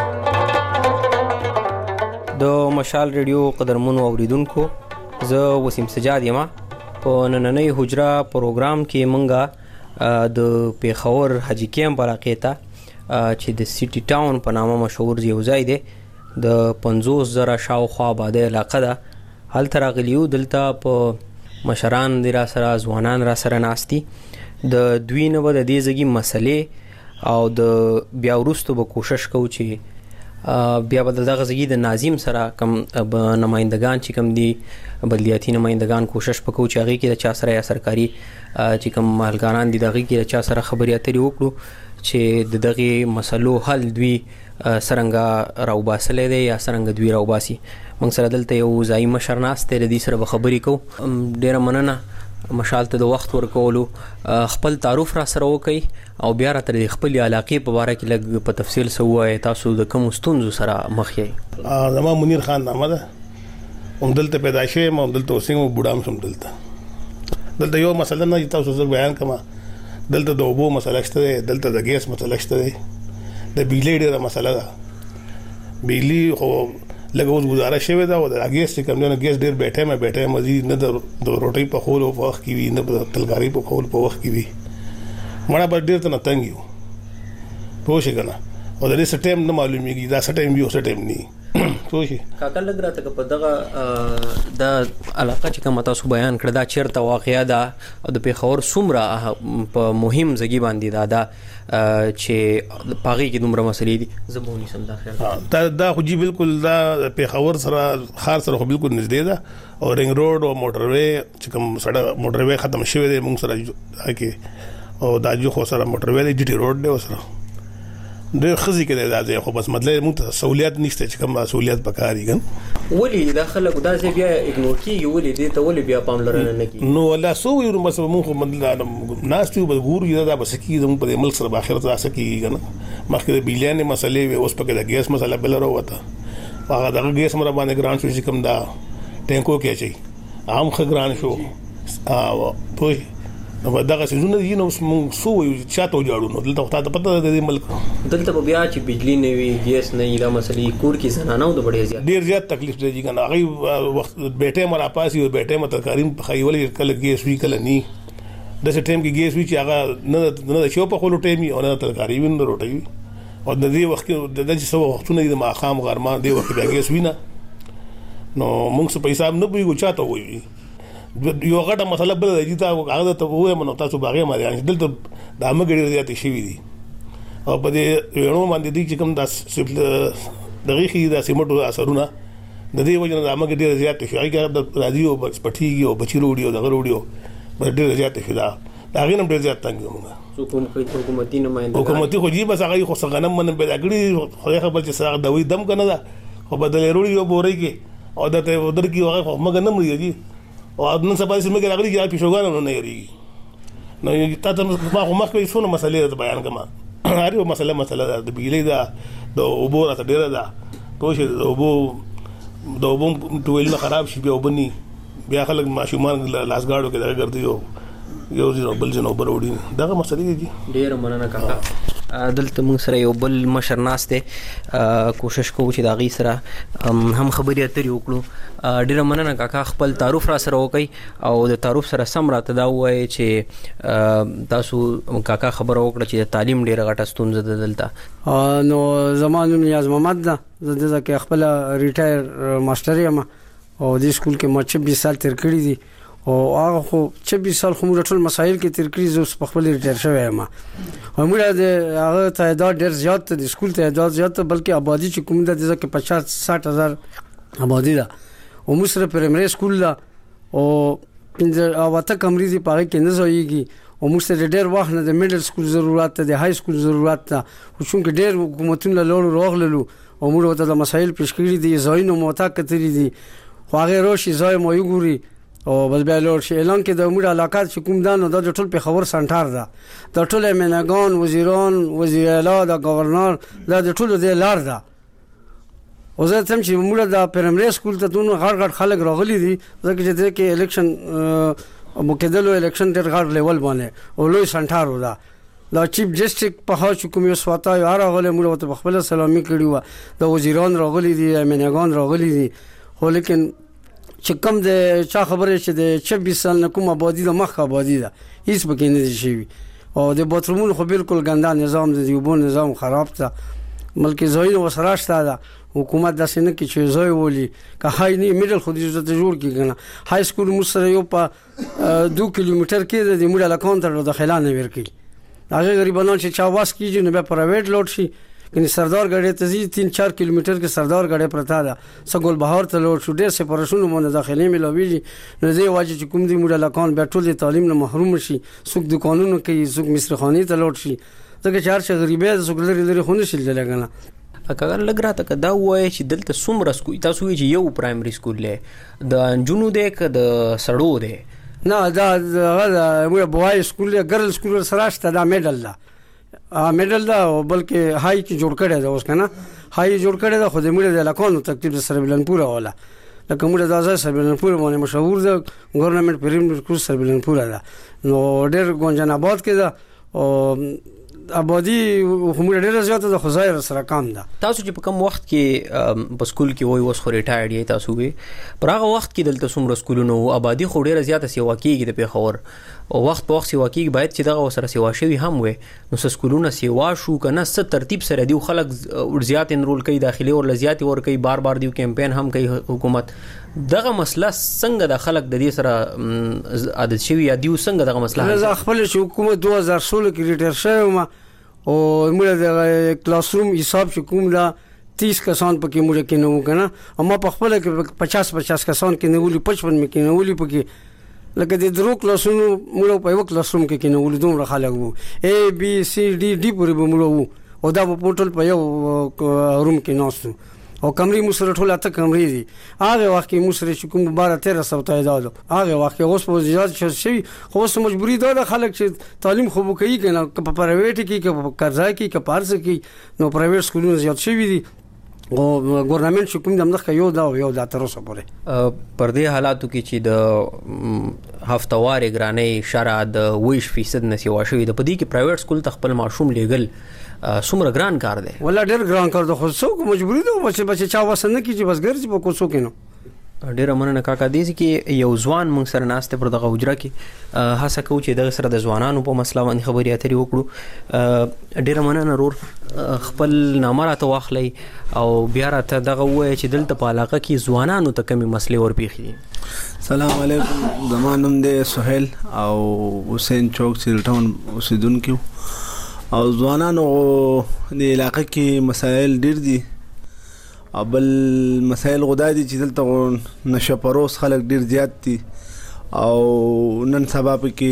د مشال ریډیو قدرمنو اوریدونکو، زه وسیم سجاد یم. په نننۍ حجرا پروګرام کې مونږه د پیښور حاجی کیمپ علاقې ته چې د سیټي ټاون په نامه مشهور یو ځای دی، د 50,000 شاوخوا آباده علاقه ده. هلته راغلیو. دلته په مشران دی را سره، ځوانان را سره ناستي. د دوی نه به د دې ځګي مسلې او د بیا وروستو به کوشش کوو چې بیا به دغه ځګي د ناظم سره کم نمائندگان چې کم دي، بلدیاتي نمائندگان، کوشش وکړو چې هغه کې د چا سره یا سرکاري چې کم مالګاران دي دغه کې د چا سره خبرې اترې وکړو چې دغه مسلو حل دوی سرنګا راوباسلې دي یا سرنګ دوی راوباسي. موږ سره دلته یو ځای مشر ناست دی، د سره به خبرې کوو. ډیره مننه مشال ته د وخت ورکولو. خپل تعارف را سره وکي او بیا را تر خپل علاقې په اړه کې لږ په تفصیل سوای. تاسو د کوم ستونزو سره مخ یې؟ زما منیر خان نامه ده. هم دلته پیدا شوی، هم دلته اوسېږم، بوډام شم دلته یو مسله نه تاسو زه بیان کوم. دلته د اوبو مسله شته، دلته د ګیس مسله شته، د بجلی ډېره مسله ده. بجلی خو لږ اوس گزاره شوی ده او د ګیس چې کوم نه ګیس ډېر بیٹه مزید نه د روټۍ په خول په وخت کې وي، نه د تلګاری په خول په وخت کې وي. مړه به ډېر ته نه تنګ یو پوه شي کنه. او د دې سټیم نه معلومیږي دا سټیم وي او سټیم نه پوه شي. کاکل لګ راته په دغه د علاقه چې کوم تاسو بیان کړ دا چیرته واقعیا ده او د پیښور څومره په مهم ځای باندې دا چې پاغي کې دومره مسلې دي. زبونی سم داخله دا خو جی بالکل دا پیښور سره خاص سره خو بالکل نږدې ده او رنګ روډ او موټر وې چې کوم سړک موټر وې ختم شوی دی موږ سره کې او دا جو خو سره موټر وې جی ټي روډ دی سره د خزي کې دا ځای خو بس مطلب موږ ته سہولیت نشته چې کوم سہولیت پکاري ګن. ولې دا خلک دا ځای بیا اګنور کیږي؟ ولې دې ته ولې بیا پاملرنه نه کوي؟ نو ولا سو یو مسله موږ مطلب ناستو به ګورو دا بس کی زموږ په ملک سره باخره تاسو کیږي ګن. مخکې د بیلانه مسلې اوس پکې د ګیس مسله بل راوته. هغه د ګیس مر باندې ګران شو چې کوم دا ټینکو کې چي عام خګران شو او په نو دغه سيزونه دي نو سو چاته جوړو نو دلته ته پته د ملک دلته بیا چې بجلی نه وي ګیس نه دا مسلې کور کې زنانو د ډېر زیات تکلیف دی کنه. هغه وخت بیٹه مرا پاسي او بیٹه متکارین په خیولې کله ګیس وی کله ني د څه ټیم کې ګیس وی چې هغه نه شو په خلو ټیمي او نه ترکاری وین روټي او د دې وخت د دې څو وختونه د ماخام غرمان دی وخت بیا ګیس وینا نو موږ څه پیسې نه بوي چاته وي یو غټه مسله بل دی چې هغه ته وې منو تاسو باغې مریان دلته د امګړي زیاتې شي دي او په دې یو باندې دي چې کوم دغه خي د سیمټو اثرونه د دې وجه نه موږ ډیر زیات شي هغه د رادیو پټیږي او بچی وروډیو دغه وروډیو ډیر زیات شي دا هغه نم ډیر زیات تنګ موږ حکومتي نمائنده حکومتي خو جی بس هغه خو څنګه من به دګړي خو خبر چې سره دوی دم کنه دا خو بدل وروډیو بوري کې او دته ودر کې هغه موږ نه مړي دي او نن سبا چې موږ راغلي چې پیښوګان نه یری نو تاسو ما خو مخکې څونه مسلې بیان کما هر مسله د بجلی دا د اوبو راته ډیره ده ټوشه د اوبو ټویل خراب شي بیا خلک ماشومان لاسګاړو کې دغه ګرځي یو ځینو بل ځینو بروډي دغه مسلې دي ډیره مننه کاکا دلته موږ سره یو بل مشر ناشته کوشش کوو چې دا غي سره هم خبرې اترې وکړو ډیره مننه کاکا خپل تعارف را سره وکي او د تعارف سره سم راته دا وایي چې تاسو کاکا خبر وکړه چې تعلیم ډیره غټه ستونزه ده دلته نو زمانو نیاز محمد ده زه د خپل ریټایر ماستر یم او د سکول کې ما 26 سال تیر کړی دي او هغه خو 26 سال خو موږ ټول مسایل کې تیر کړی زه په خپل ریټایر شوی یم او موږ د هغه تعداد ډیر زیات د سکول تعداد زیات بلکې آبادی چې کوم د ځکه 50-60 هزار آبادی ده او موږ سره پرایمري سکول ده او واته کمرې دي پاره کې نه ځایږي او موږ سره ډیر وخت نه د میډل سکول ضرورت ده د های سکول ضرورت ده خو چې ډیر حکومتونه لوړ راغللو او موږ ته د مسایل پیش کړی دي زاینو موتا کتري دي خو هغه روشي زای مو یو ګوري او بس بیا لور شي اعلان کې د موږ علاقات چې کوم دانو د ټول په خبر سنټر ده د ټول منګان وزیران وزیر اعلی د گورنر د ټول د لار ده او زه تم چې موږ د پرایمري سکول ته دونه غړ خلک راغلي دي ځکه چې د الیکشن مکدلو الیکشن ډېر غړ لیول باندې او لوی سنټر ودا دا چیف ډیسټریکټ په هاو چې کوم یو سواتا یو راغله موږ ته خپل سلامي کړی و د وزیران راغلي دي منګان راغلي دي خو لیکن چې کوم د چا خبره چې د 26 سال نه کوم آبادی د مخ آبادی ده هیڅ پکې نه شي او د باترومونو خو بالکل ګندا نظام د یوبو نظام خراب ده بلکې زوینو وسراشته ده حکومت داسې نه کې چې زوی ولي که هاي نه میډل خو دې ته جوړ کیږي هاي سکول مسره یو په 2 کیلومتر کې د موډل اکاونټ ته داخله نه ورکی هغه غریبانو چې چا واس کیږي نو به پرایویټ لوټ شي کني سردار غړې ته زی 3-4 کیلومتر کې سردار غړې پرتا ده سګول بهار ته لوټ شو ډېر سپارښتنه مونږ داخلي ملويږي نو زه واجب چې کوم دې موډل اکاونټ به ټول تعلیم نه محروم شي څوک د قانونو کې څوک مصرخاني ته لوټ شي ځکه چې هر څه غریبه څوک لري خو نشي لګنه اگر لګ راته کدا وای چې دلته څومره سکول تاسو چې یو پرایمري سکول له د جنو دې ک د سړو دې نه دا مو بوای سکول ګرل سکول سره شته دا میډل ده میډل دا بلکې هاي کې جوړ کړی دا اوس کنه هاي جوړ کړی دا خو د موږ د علاقو ترتیب سره بلنپور والا لکه موږ د ازای سره بلنپور باندې مشهور ده ګورنمنت پریم کورس سره بلنپور ده نو ډېر ګونجن آباد کې ده او آبادی همغه ډیره زیاته د خزایر سره کم ده تاسو چې په کوم وخت کې په سکول کې وای وس خو ریټایرډ یې تاسو وي پر هغه وخت کې دلته څومره سکولونه او آبادی خو ډیره زیاته سیوا کیږي د پیښور او وخت په وخت سیوا کیږي باید چې دغه سره سیوا شوی هم وي نو سکولونه سیوا شو کنه ست ترتیب سره دی خلک زیات انرول کوي داخلي او لزیات ور کوي بار دیو کمپاین هم کوي حکومت دغه مسله څنګه د خلک د دې سره عادت شوی یا دیو څنګه دغه مسله زه خپل حکومت 2016 کې ریټایر شوم او موږ د کلاس روم حساب چې کوم دا 30 کسان پکې موږ کې نو کنه اما په خپل کې 50 کسان کې نو 55 کې نو پکې لکه د درو کلاسونو موږ په یو کلاس روم کې نو دومره خلک وو A B C D D پورې موږ او دا په پورټل په یو روم کې نوستو او کمرې مسره ټول اته کمرې دي هغه وخت کې مسره چې کوم 12-13 تعداد هغه وخت کې اوس په زیات شي خو اوس مجبوری ده خلک چې تعلیم خو کوي کنه په پرایویټ کې په قرضه کې په پارس کې نو پرایویټ سکولونه زیات شي دي او ګورنمنت چې کوم د مخ یو دا تر اوسه پورې پر دې حالاتو کې چې د هفتواري ګرانې شرع د 20% نسی واشوي د پدې کې پرایویټ سکول ته خپل ماشوم لیګل څومره ګران کار دی ولا ډېر ګران کار دی خو څوک مجبوری ده چې چا وسنه کې چې بس ګرځي په کوڅو کې نو ډیره مننه کاکا دې کې یو ځوان مونږ سره ناشته پر دغه حجره کې هڅه کوو چې دغه سره د ځوانانو په مسله باندې خبرې اترې وکړو ډیره مننه رور خپل نامه راته واخلئ او بیا راته دغه ووایه چې دلته په علاقه کې ځوانانو ته کومې مسلې ورپېښې دي سلام علیکم زما نوم دی سهیل او حسین چوک سیل ټاون اوسیدونکی او ځوانانو د علاقې کې مسایل ډیر دي او بل مسایل غوډا دي چې دلته نشه پروس خلک ډیر زیات دي او نن سبا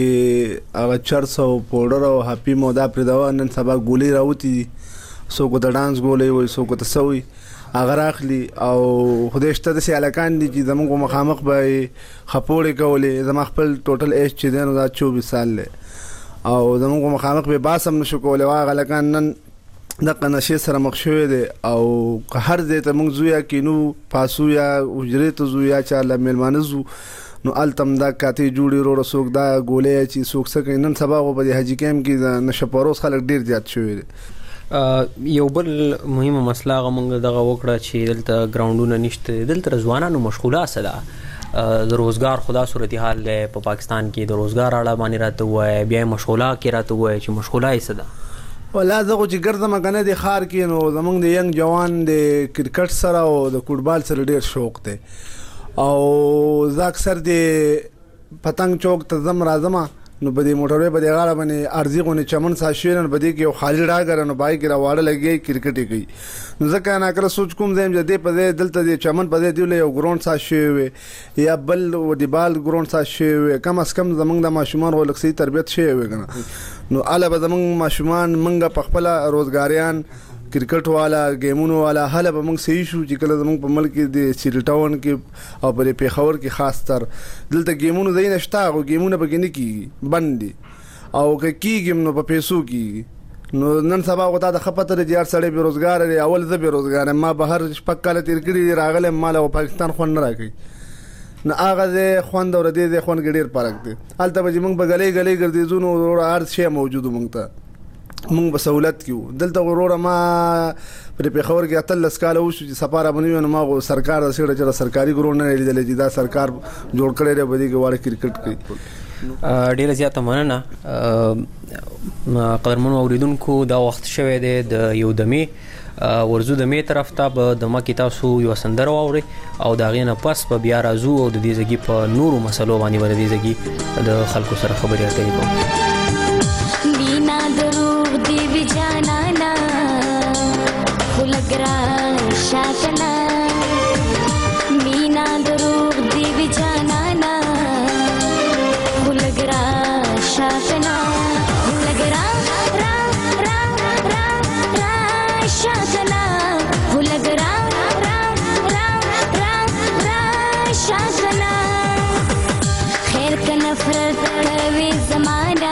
کې هغه چرس او پوډر او هاپی مودا پر دا نن سبا ګولې راوتی دي څوک د ډانس ګولې وي څوک ته سوي اگر اخلي او خدایشته د سیالکان دي چې زموږ مخامخ به خپوړې کولې زما خپل ټوټل ایج چې دی نو دا 24 سال له او زموږ مخامخ به باسم نشو کولای واغه لکان نن د قنشه سره مخ شوې دي او هر ځای ته موږ زویا کینو پاسو یا اجرت زویا چې لملمانه زو نو التم دا کاته جوړي رو رسوک دا ګولې چې سوک سکه نن سبا غو په حجی کیم کې نشه پروس خلک ډیر زیات شوې دي یو بل مهمه مسله غوږ دغه وکړه چې دلته ګراوندونه نشته دلته ځوانانو مشغوله سره د روزګار خدا صورتحال په پاکستان کې د روزګار اړه باندې راته وای بیا مشغوله کې راته وای چې مشغوله یې صدا ولا زه چې ګرځم کنه د خار کې نو زمونږ د ینګ جوان د کرکټ سره او د فوټبال سره ډیر شوق دی او زه اکثر د پتنګ چوک ته زم راځم نو بده موټرې په دغه اړه باندې ارزي غونې چمن ساشین بده کې یو خالي ډاګر نو بای کې راوړل لګي کرکټ کوي نو ځکه نه کړ سوچ کوم زم دې په دلته د چمن په دې دی یو ګراوند ساشي وي یا بل د بال ګراوند ساشي وي کم اس کم زمنګ د ماشومان ولکسي تربيت شي وي کنه نو اله به زمنګ ماشومان منګه په خپل روزګاریان کرکټ والا گیمونو والا حاله به موږ صحیح شو چې کله زموږ په ملک د سیل ټاون کې او په پیښور کې خاص تر دلته گیمونو ځای نشته او گیمونه به کې نه کیږي بندي او کیږي نو په پیسو کې نو نن سبا غوته د خپته د جار سړی بیروزګار دی اول زه بیروزګار ما بهر شپکاله تیر کړی راغله مال او پاکستان خون نه راکې نه هغه د خوند اور د خوند ګډیر فرق دی البته به موږ بغلې غلې ګرځې زونو هر شی موجود موږ ته مونږ په سہولت کې دلته وروره ما پر پیښور کې اتل سکاله وشو چې سفاره بنوي نو ما سرکار د سیړه چې سرکاري ګرون نه لیدل چې دا سرکار جوړ کړی دی بده کې واړه کرکټ کوي ډیره زیاته مننه قدرمنو اوریدونکو دا وخت شوه دی د یو دمي ورزو د می طرف ته به د مکه تاسو یو سندره واوري او دا غینه پس په بیا راځو او د دې ځګي په نورو مسلو باندې ور دي ځګي د خلکو سره خبرې اترې کوو مینا دروغ دی وی جانانا خلګرا شاتنا مینا دروغ دی وی جانانا خلګرا شاتنا خلګرا را را را را شاتنا خلګرا را را را را شاتنا خیر کا نفرت کوي زمانہ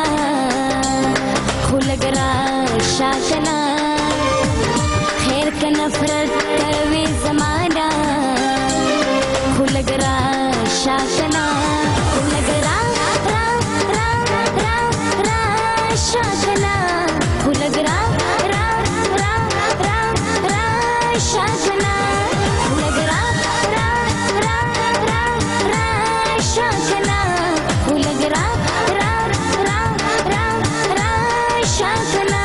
خلګرا شاتنا خیر کا نفرت کوي زمانہ خلګرا شاتنا خلګرا را را را را شاتنا خلګرا را را را را شاتنا خلګرا را را را را شاتنا خلګرا را را را را شاتنا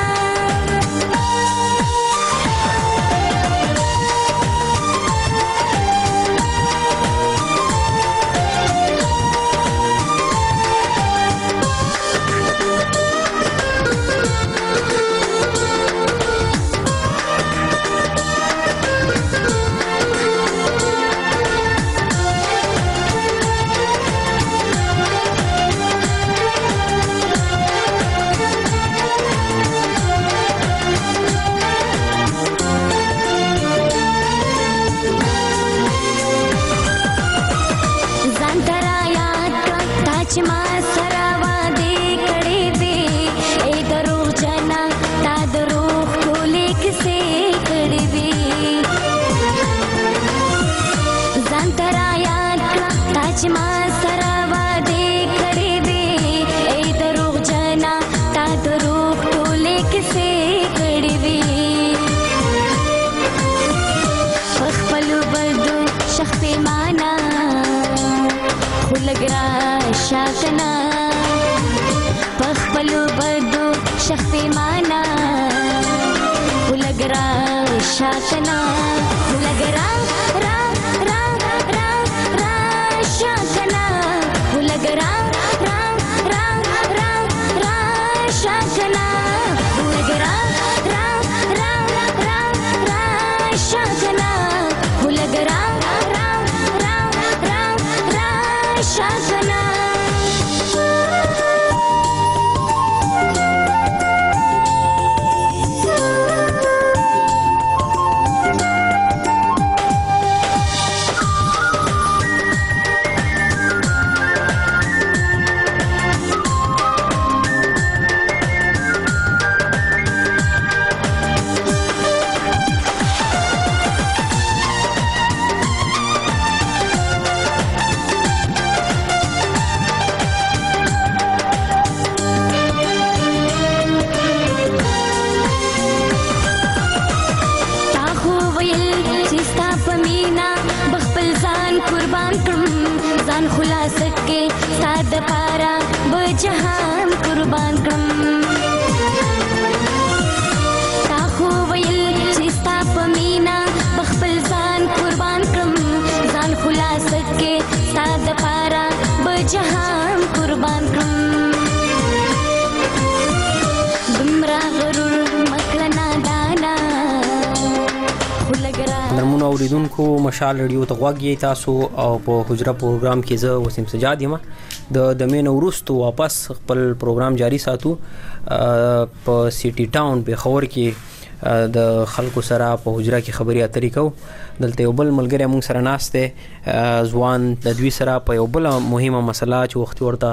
شاتنا پخپلو بدو شخ پیمانا ولګرا شاتنا ولګرا را را را را شاتنا ولګرا را را را را شاتنا ولګرا जहान कुर्बान करूं दुमरा गरुर मकलना दाना درمون اوریدونکو مشال رادیو ته غوږی تاسو او په حجره پروګرام کې زه وسیم سجاد یم د مین ورستو واپس خپل پروګرام جاری ساتو په سیټي ټاون په خور کې د خلکو سره په حجره کې خبري اترې کو دلته یو بل ملګری موږ سره ناشته ځوان د دوی سره په یو بل مهمه مسله چې وخت ورته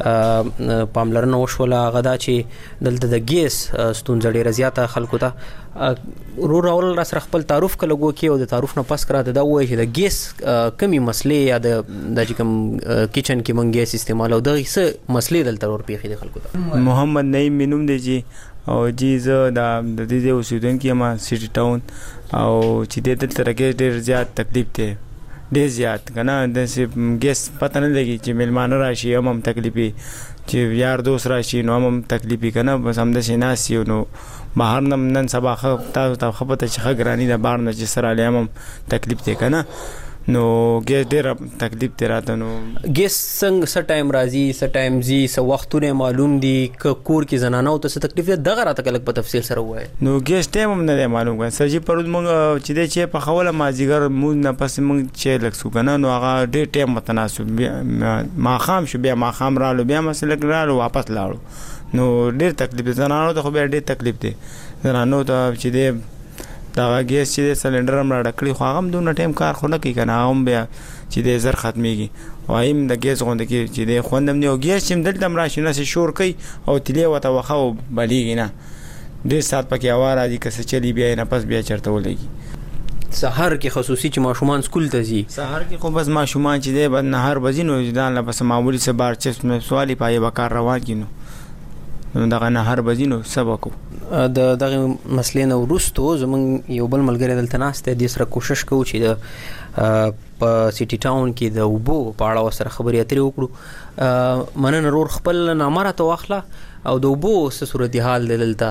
پاملرنه وشوله غدا چې دلته د ګیس ستونزې ډېره زیاته خلکو ته رول را سره خپل تعارف کلهګو کې او د تعارف نه پس کراته دا وایي چې د ګیس کمی مسلې یا د چې کوم کچن کې مونږ ګیس استعمال او دغه څه مسلې دلته ور پیښې د خلکو ته محمد نعیم مینوم دی جی او جی زه د دې اوسیدونکو یم سیټي ټاون او چې دلته راګې ډېر زیات تکلیف دی ډېر زیات کنه د ګیس پته نه لګي چې ملمانه راشي هم تکلیفي چې یار دوست راشي نو هم تکلیفي کنه بس هم د شناسي نو بهر نن سبا تاسو ته خبره چې خګرانی د بار نه چې سره علیم تکلیف دی کنه نو ګیس ډېر تکلیف دی راته نو ګیس څنګه څه ټایم راځي څه ټایم زی څه وختونه معلوم دي کور کې زنانه او ته څه تکلیف دی دغه راته کلک په تفصیل سره وایي نو ګیس ټایم هم نه معلوم کړه سجی پرود مونږ چې د چې په خوله مازیګر مونږ نه پس مونږ چې لک سو کنه نو هغه ډېر ټایم متناسب ما خام شو بیا ما خام رالو بیا مسله رالو واپس لاړو نو ډېر تکلیف زنانو ته خو بیا ډېر تکلیف دی زنانو ته چې دی دا ګیس چې د سلندر هم راډکړي خو هغه هم دونه ټایم کار خو نه کوي کنه هم بیا چې د زر ختميږي وایم د ګیس غونډه کې چې د خوندم نه او ګیس چې دلته راشي نه شور کوي او تلی وته وخه بلیږي نه ډېر سات پکې اواره دي که څه چلی بیا نه پس بیا چرته ولګي سحر کې خصوصي چې ماشومان سکول ته ځي سحر کې خو بس ماشومان چې دی بعد نهار بزینو ځدان لا بس معمولی څه بار چې سوالي پای وکړ روان کینو دغه نهار بزینو سبقو دغه مسلې نه ورستو زمون یو بل ملګری دلته ناشته د سره کوشش کوو چې د په سیټي ټاون کې د وبو په اړه سره خبرې اترې وکړو مننه رور خپل نامره ته واخله او د وبو څه صورتحال دلته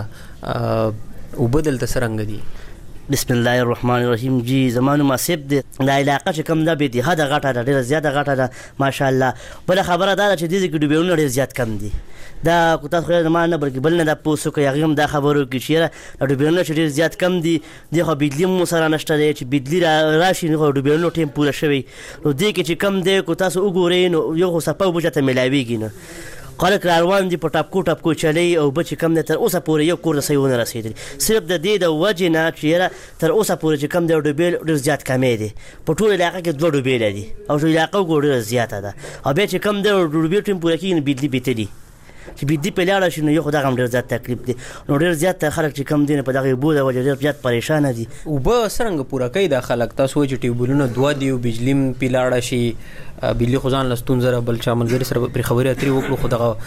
وبدلته سرنګ دي بسم الله الرحمن الرحیم جی زمانو مناسب دی دا علاقه چې کم ده به دي حد غټه ده ډیره زیاته غټه ده ماشاءالله بل خبره ده چې دې کې ډوبېونه ډیر زیات کم دي دا کوته خو نه نه بلکې بل نه د پوسو کې هغه هم دا خبرو کې چې ډوبېونه چې ډیر زیات کم دي د خو بجلی مو سره نشته دی چې بجلی راشي نو ډوبېونه ټیم پوره شوی نو دې کې چې کم دی کوته سو وګورئ نو یو خو سپه بوجته ملاويږي نه خلک روان دي په ټاپکو چلی او بچ کم نه تر اوسه پورې یو کور د سیونه رسیدلی صرف د دې د وجه نه چې تر اوسه پورې چې کم د ډوبېل ډیر زیات کمې دي په ټول علاقې کې دوه ډوبېل دي او ټول علاقې ګوره زیاته ده او به چې کم د ډوبېل ټیم پورې کې بجلی بیتلی چې بيدي په لاړه شي نو یو خدای هم ډیر زیات تکلیف دي نو ډیر زیات خلک چې کم دي په دغه بوده وجه ډیر زیات پریشان دي او به سرنګ پورا کوي د خلک تاسو چې ټیوبلونه دوه دی او بجلی په لاړه شي بجلی خزان لستون زره بل چا ملګری سره پر خبرې اترې وکړو خو دغه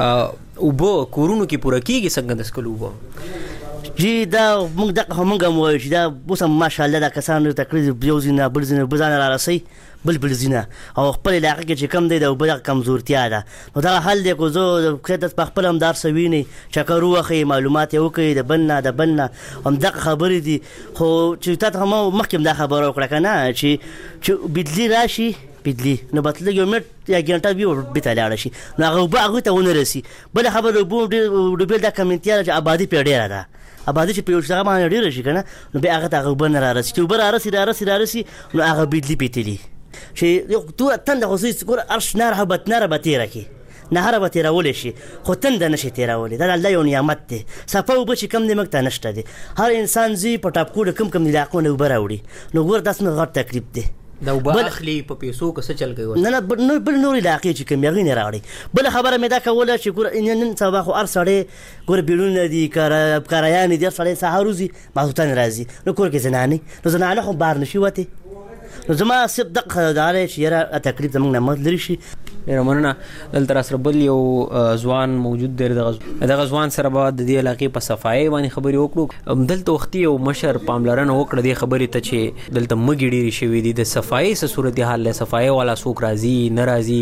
او به کورونو کې پورا کیږي څنګه د سکلو وبو جی دا موږ دغه موږ مو چې دا اوس ماشاءالله دا کسانو تقریبا بيوزینه بلزینه بزانه را رسي بل زینا او خپل علاقه کې چې کم دی د بل کمزورتیا ده نو دا حل دی کو زه کته په خپل هم دار سوینه چکر وخی معلومات یو کوي د بننا هم دغه خبرې دي خو چې تاسو هم مخکې دا خبره وکړه کنه چې بجلی راشي بجلی نو بتلګ یو منټ یا ګنټه به لاړ شي نو هغه ته ونه رسی بل خبره بو ډوبل دا کمنټیا چې آبادی پیډه ده آبادی چې په یو ځای باندې ډیر شي کنه نو به هغه ته بن را رسی چې بر رسی نو هغه بجلی پیتلی چې یو تو تند خو زه ګور ارش نار به تیره کی نهر به تیرول شي خو تند نشي تیرول دا الله یو نعمت دی صفه وب چې کم دې مکته نشته دی هر انسان زی په ټاپکو کم علاقو نه وبراوړي نو ګور داس نه غټ تکلیف دی دا وبال اخلي په پیسو که څه چل کوي نه بل نور علاقې چې کوم یغې نه راوړي بل خبره مې دا کوله چې ګور نن سبا خو ارسړې ګور بیرون دي کارایان دي ارسړې سهاروزي مازوتان راځي نو کور کې زنانه خو بار نشي وته نو زما صدق داري چې را تکلیف زمونږ نه مد لري شي رمنه دلته سره بل یو ځوان موجود دی دغه ځوان سره به د دې علاقې په صفای باندې خبرې وکړو دلته وختي او مشر پاملرنه وکړه د خبرې ته چې دلته مګ ډېری شوې دي د صفای سره صورتحال له صفای والا سوق راځي ناراضي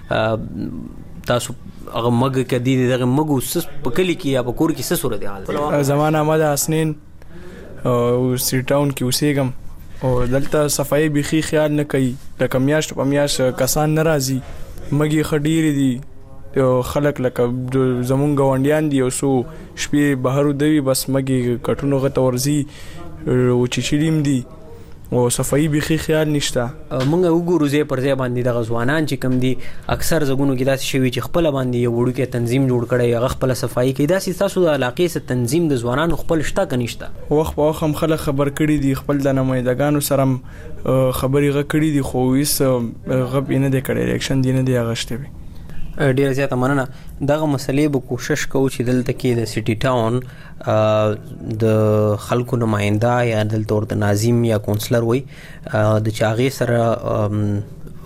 تاسو هغه مګ کدي دغه مګ په کلی کې یا په کور کې څه صورتحال زمانہ احمد حسنین او سیټ ټاون کې اوسېږم او دلته صفای بيخي خیال نه کوي لکه میاشت په میاشت کسان ناراضي مګي خډيري دي خلک لکه زمون غونډیان دي او سو شپې بهر دوی بس مګي کټونو غته ورزي او چچلیم دي او صفائی بيخي خیال نشته. مونږ وګورو زه پر ځای باندې د غزوانان چې کم دي اکثر زګونو کې داسې شوی چې خپل باندې یو وړو کې تنظیم جوړ کړي هغه خپل صفائی کوي. داسې تاسو د علاقې سره تنظیم د ځوانانو خپل شته کنيشته وخت په وخت هم خلک خبر کړي دي خپل د نمائندګانو سره خبري غ کړي دي خو هیڅ غب نه دی کړي ریاکشن دی نه دی غشته وي. ډیر زیاته مننه. دغه مسلې به کوشش کوو چې دلته کې د سټي ټاون د خلکو نماینده یا دلته ورته ناظم یا کونسلر وي د چاغې سره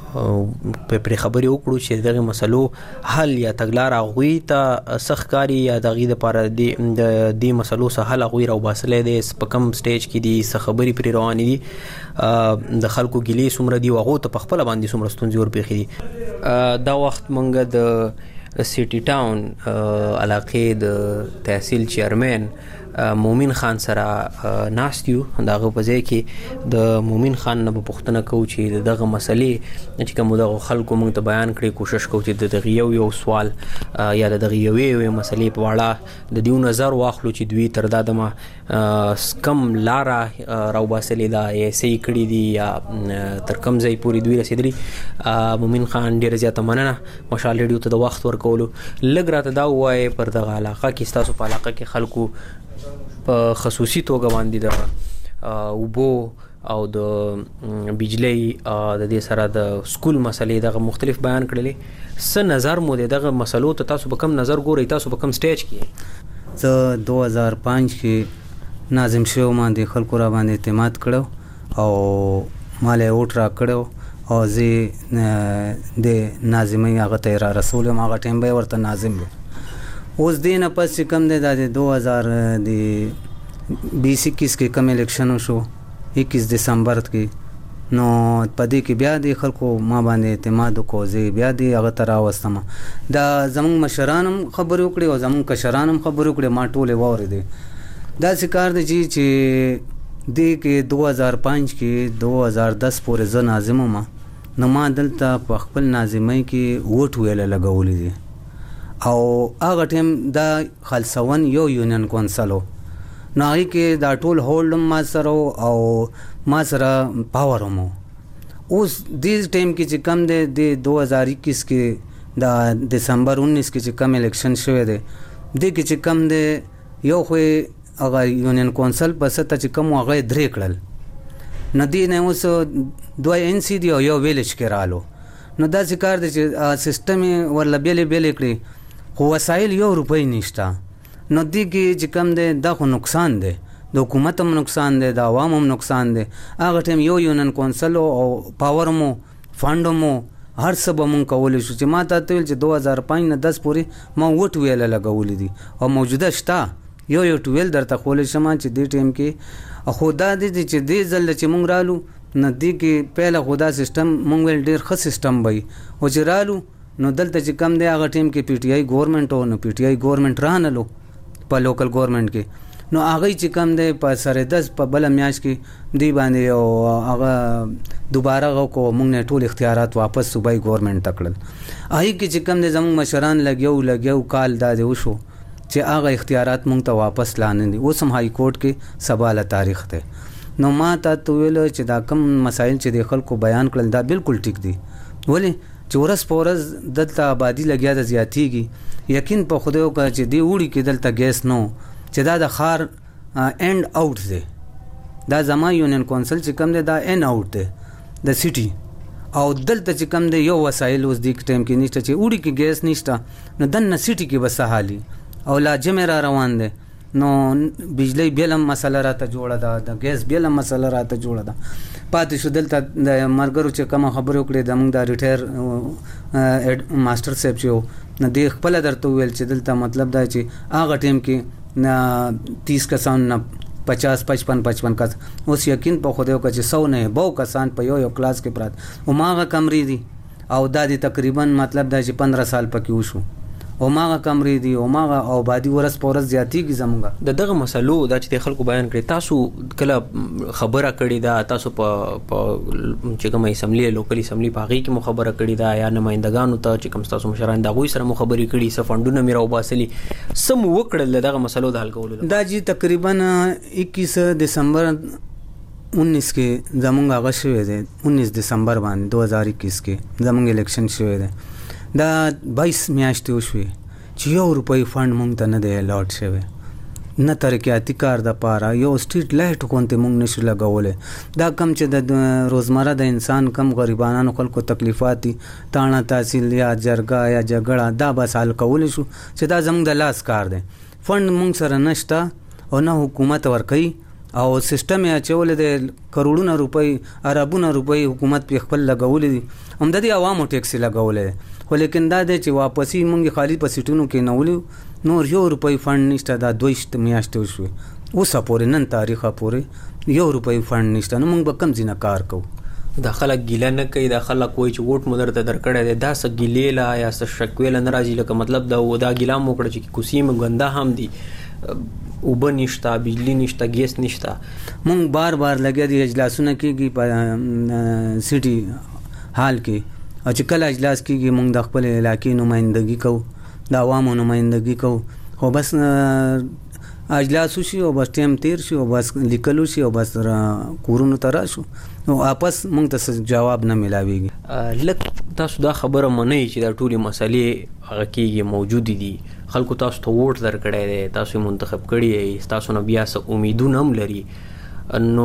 په خبري وکړو چې دغه مسلو حل یا تګلار غوي ته سخکاری یا دغه لپاره د دې مسلو سره حل غوي راو باسلې د په کم سټیج کې دي خبري پر روان دي د خلکو ګلې سمره دي وغه ته په خپل باندې سمره ستونزې ور پیخي دي. دا وخت مونږ د سټي ټاون علاقې د تحصیل چیرمن مومن خان سره ناستیو. دغه په ځای کې د مومن خان نه پوښتنه کوو چې دغه مسلې چې کوم دغه خلکو موږ ته بیان کړي کوشش کوو چې دغه یو سوال یا دغه یو مسلې په اړه د دیو نظر واخلو چې دوی تر دا دمه کم لاره راو باسلې دا یې صحیح کړي دي یا تر کم ځای پورې دوی رسیدلی. مومن خان ډیر زیاته مننه مشال ریډیو ته د وخت ورکولو. لږ راته دا وایي پر دغه علاقه کې تاسو په علاقه کې خلکو په خصوصي توګه باندې د اوبو او د بجلی د دې سره د سکول مسلې دغه مختلف بیان کړلې. څه نظر مو دغه مسلو ته تاسو په کم نظر ګورئ تاسو په کم سټیج کې؟ زه 2005 کې ناظم شو باندې خلکو را باندې اعتماد کړو او مال اوټ را کړو او زه د ناظمي هغه ته را رسول ما هغه ټیم به ورته ناظم اوس دینه پس کم دی د 2020 21 کې کم الیکشن شو 21 دسمبر کې نو پدې کې بیا د خلکو ما باندې اعتماد وکړ زه بیا د هغه تر واستم دا زمون مشرانم خبرو کړي او زمون کشرانم خبرو کړي ما ټوله وورې دي دا ذکر دي چې د کې 2005 کې 2010 پورې ز ناظم ما نو ما دلته په خپل ناظمۍ کې ووټ ویل لګولې دي او هغه ټیم دا خلصون یو یونین کونسلو نو هغه کې دا ټول هولډ ما سره او ما سره پاور مو اوس دې ټیم کې چې کم دی د 2021 کې دا دسمبر 19 کې چې کم الیکشن شوه دی د کې چې کم دی یو خو هغه یونین کونسل په ستا چې کم هغه درې کړل ندی نه اوس دوه ان سی دی او یو ویلج کې رالو نو دا ذکر دی چې سیستم ورل بیل کړی خو وسایل یو روپۍ نشته نو دی کې چې کم دی دا خو نقصان دی د حکومت هم نقصان دی د عوام هم نقصان دی هغه ټیم یو یونین کونسل او پاور مو فند مو هر څه به مونږ کولی شو چې ما ته ویل چې 2005 نه 10 پورې ما ووټ ویل لګولې دي او موجوده شته یو ټویل درته خولې شم چې دې ټیم کې خدا دې چې دې ځل چې مونږ رالو ندی کې پهله خدا سیستم مونږ ول ډیر ښه سیستم وای او چې رالو نو دلته چې کم دی هغه ټیم کې پی ټی آی ګورنمنت او نو پی ټی آی ګورنمنت رانلو په لوکل ګورنمنت کې نو هغه چې کم دی په سره 10 په بل میاش کې دی باندې او هغه دوباره کو مونږ نه ټول اختیارات واپس صوبای ګورنمنت تکړل آی کې چې کم دی زموږ مشران لګیو کال دا دی وشو چې هغه اختیارات مونږ ته واپس لاندې دي اوس هم های کورټ کې سباله تاریخ ته نو ما ته ویل چې دا کم مسایل چې د خلکو بیان کړل دا بالکل ټیک دي ولی چې ورس پورز دلته آبادی لګیا د زیاتیږي یقین په خدایو کا چې دی وړي کې دلته ګیس نو چې دا د خار اینڈ آؤٹ دی دا زما یونین کونسل چې کم دی دا اینڈ آؤٹ دی د سټي او دلته چې کم دی یو وسایل اوس د ټیم کې نشته چې وړي کې ګیس نشته نو دنه سټي کې بس حالي او لاجم را روان دی نو بجلی بیلم مسله راته جوړه ده د ګیس بیلم مسله راته جوړه ده پاتې شو دلته د مرګرو چې کوم خبرو کړې د موږ د ریټایر ماستر صاحب چې نه دی خپل درته ویل چې دلته مطلب دا چې هغه ټیم کې نه 30 کسان نه 50 55 کس اوس یقین په خدایو کا چې 100 نه 100 کسان په یو کلاس کې پرات او ماغه کمرې دي او دا دي تقریبا مطلب دا چې 15 سال پکې وشو او ماغه کمرې دي او ماغه آبادی ورځ په ورځ زیاتېږي زمونږ دغه مسلو دا چې خلکو بیان کړي تاسو کله خبره کړې ده تاسو په چې کومه اسمبلی لوکل اسمبلی په هغې کې مو خبره کړې ده یا نمایندګانو ته چې کوم ستاسو مشران د هغوی سره مو خبرې کړي څه فنډونه مې راوباسلي څه مو وکړل د دغه مسلو د حل کولو دا جی تقریبا 21 دسمبر 19 کې زمونږ هغه شوی دی 19 دسمبر باندې 2021 کې زمونږ الیکشن شوی دی دا 22 میاشتې وشوې چې ₹1 فند مونږ ته نه دی الاټ شوی نه ترقیاتي کار د پاره یو سټریټ لایټ کوونته مونږ نشو لګولې دا کم چې د روزمره د انسان کم غریبانو خلکو تکلیفات تاڼه تحصیل یا جرګه یا جګړه دا بس حل کول شو چې دا زموږ د لاس کار دی فند مونږ سره نشته او نه حکومت ورکوي او سیستم یې اچولې د کروڑونه روپۍ اربونه روپۍ حکومت په خپل لګولې دي هم د عوامو ټیکس لګولې خو لیکن دا دی چې واپسی مونږ خالی په سیټونو کې نه ولو نور ₹1 فند نشته دا 2 میاشتې وشوې اوسه پورې نن تاریخه پورې ₹1 فند نشته نو مونږ به کم ځینه کار کوو دا خلک ګیله نه کوي دا خلک وایي چې ووټ مو درته درکړی دی دا څه ګیلې له یا څه شکوې له نه راځي لکه مطلب دا ګیله مو وکړه چې کوڅې مو ګنده هم دي اوبه نشته بجلی نشته ګیس نشته مونږ بار بار لګیا دي اجلاسونه کېږي په سیټي حال کې او چې کله اجلاس کېږي مونږ د خپل علاقې نمایندګي کوو د عوامو نمایندګي کوو خو بس اجلاس وشي او بس ټیم تیر شي او بس لیکلو شي او بس کورونو ته راشو نو واپس مونږ ته جواب نه ملاويږي لکه تاسو دا خبره منئ چې دا ټولې مسلې هغه کېږي موجودې دي خلکو تاسو ته ووټ درکړی دی تاسو یې منتخب کړي تاسو نه بیا څه امیدونه هم لري نو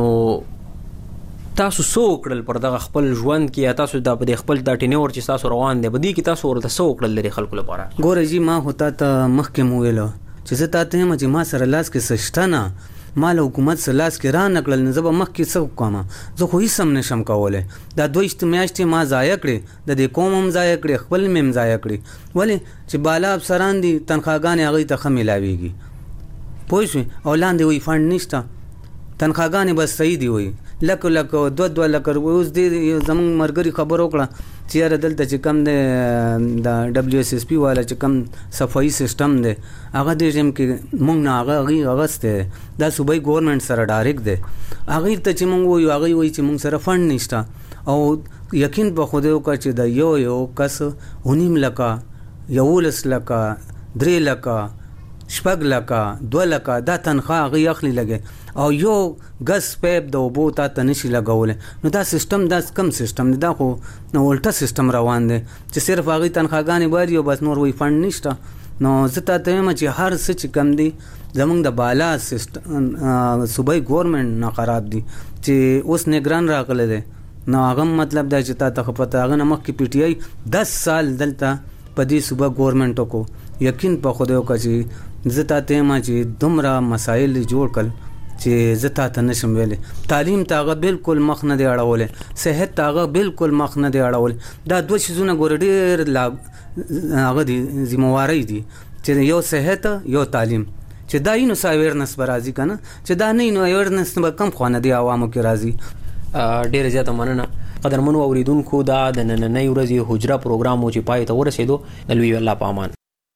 تاسو څه وکړل پر دغه خپل ژوند کې یا تاسو د خپل دا ټینور چې تاسو روان دی په دې کې تاسو ورته څه وکړل لري خلکو لپاره ګوره جی ما هوتا ته مخکې مو ویلو چې زه تاته یم چې ما سره لاس کې څه شته نه ما له حکومت سره لاس کې را نکړل نه زه به مخکې څه وکړم زه خو هېڅ هم نشم کولی دا 2 میاشتې ما ضایع کړې د دې قوم هم ضایع کړې خپل مې هم ضایع کړې ولې چې بالا افسران دي تنخواګانې هغوی ته ښه میلاویږي پوه شوې او لاندې وایي فنډ نشته تنخواګانې بس صحیح دي وایي لکه 2 لکه روپۍ اوس دې زموږ ملګري خبر وکړه چې یاره دلته چې کم دی د WSSP والا چې کم صفایي سیسټم دی هغه دې ټایم کې مونږ نه هغې اغستی دا صوبایي ګورنمنټ سره ډایرکټ دی هغې ته چې مونږ وایو هغې وایي چې مونږ سره فنډ نشته او یقین په خدای وکړه چې د یو کس 9 لکه 11 لکه 3 لکه 6 لکه 2 لکه دا تنخواه هغې اخلي لګې او یو ګس پیپ د اوبو تا ته نشي لګولی نو دا سیستم دا کم سیستم دی دا خو الټه سیستم روان دی چې صرف هغې تنخواګانې باري او بس نور وایي فنډ نشته نو زه تاته وایم چې هر څه چې کم دی زمونږ د بالا سیستم صوبایي ګورنمنټ نه خراب دی چې اوس نګران راغلی دی نو هغه مطلب دا چې تا ته خو پته هغه نه مخکې PTI 10 سال دلته په دې صوبه ګورنمنټ وکړو یقین په خدای وکړه چې زه تاته وایم چې دومره مسایل جوړ کړل چې زه تاته نشم ویلی تعلیم ته هغه بالکل مخ نه دی اړولی صحت ته هغه بالکل مخ نه دی اړولی دا 2 شیزونه ګوره ډېر هغه دي ذموارۍ دي چې یو صحت یو تعلیم چې دا یې نو اویرنس به راځي که نه چې دا نه یې نو اویرنس به کم خوانه دی عوامو کې راځي ډېره زیاته مننه قدرمنو اوریدونکو دا د نننۍ ورځې حجره پروګرام و چې پای ته ورسېدو د لوی الله په امان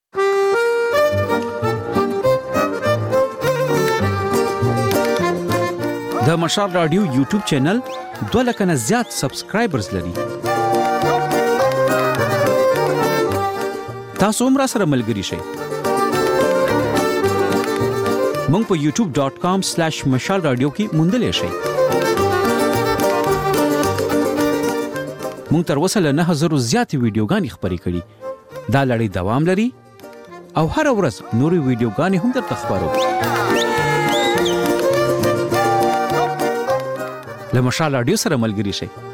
د مشال رادیو یوټیوب چینل 2 لک نه زیات سبسکرایبرز لري تاسو هم راسره ملګري شئ مونږ په youtube.com/mashalradio کې موندلې شئ مونږ تر اوسه له 9000 زیات ویډیوګانې خپرې کړې دا لړۍ دوام لري او هر ورځ نورې ویډیوګانې هم درته خپرو له مشال رادیو سره ملګري شئ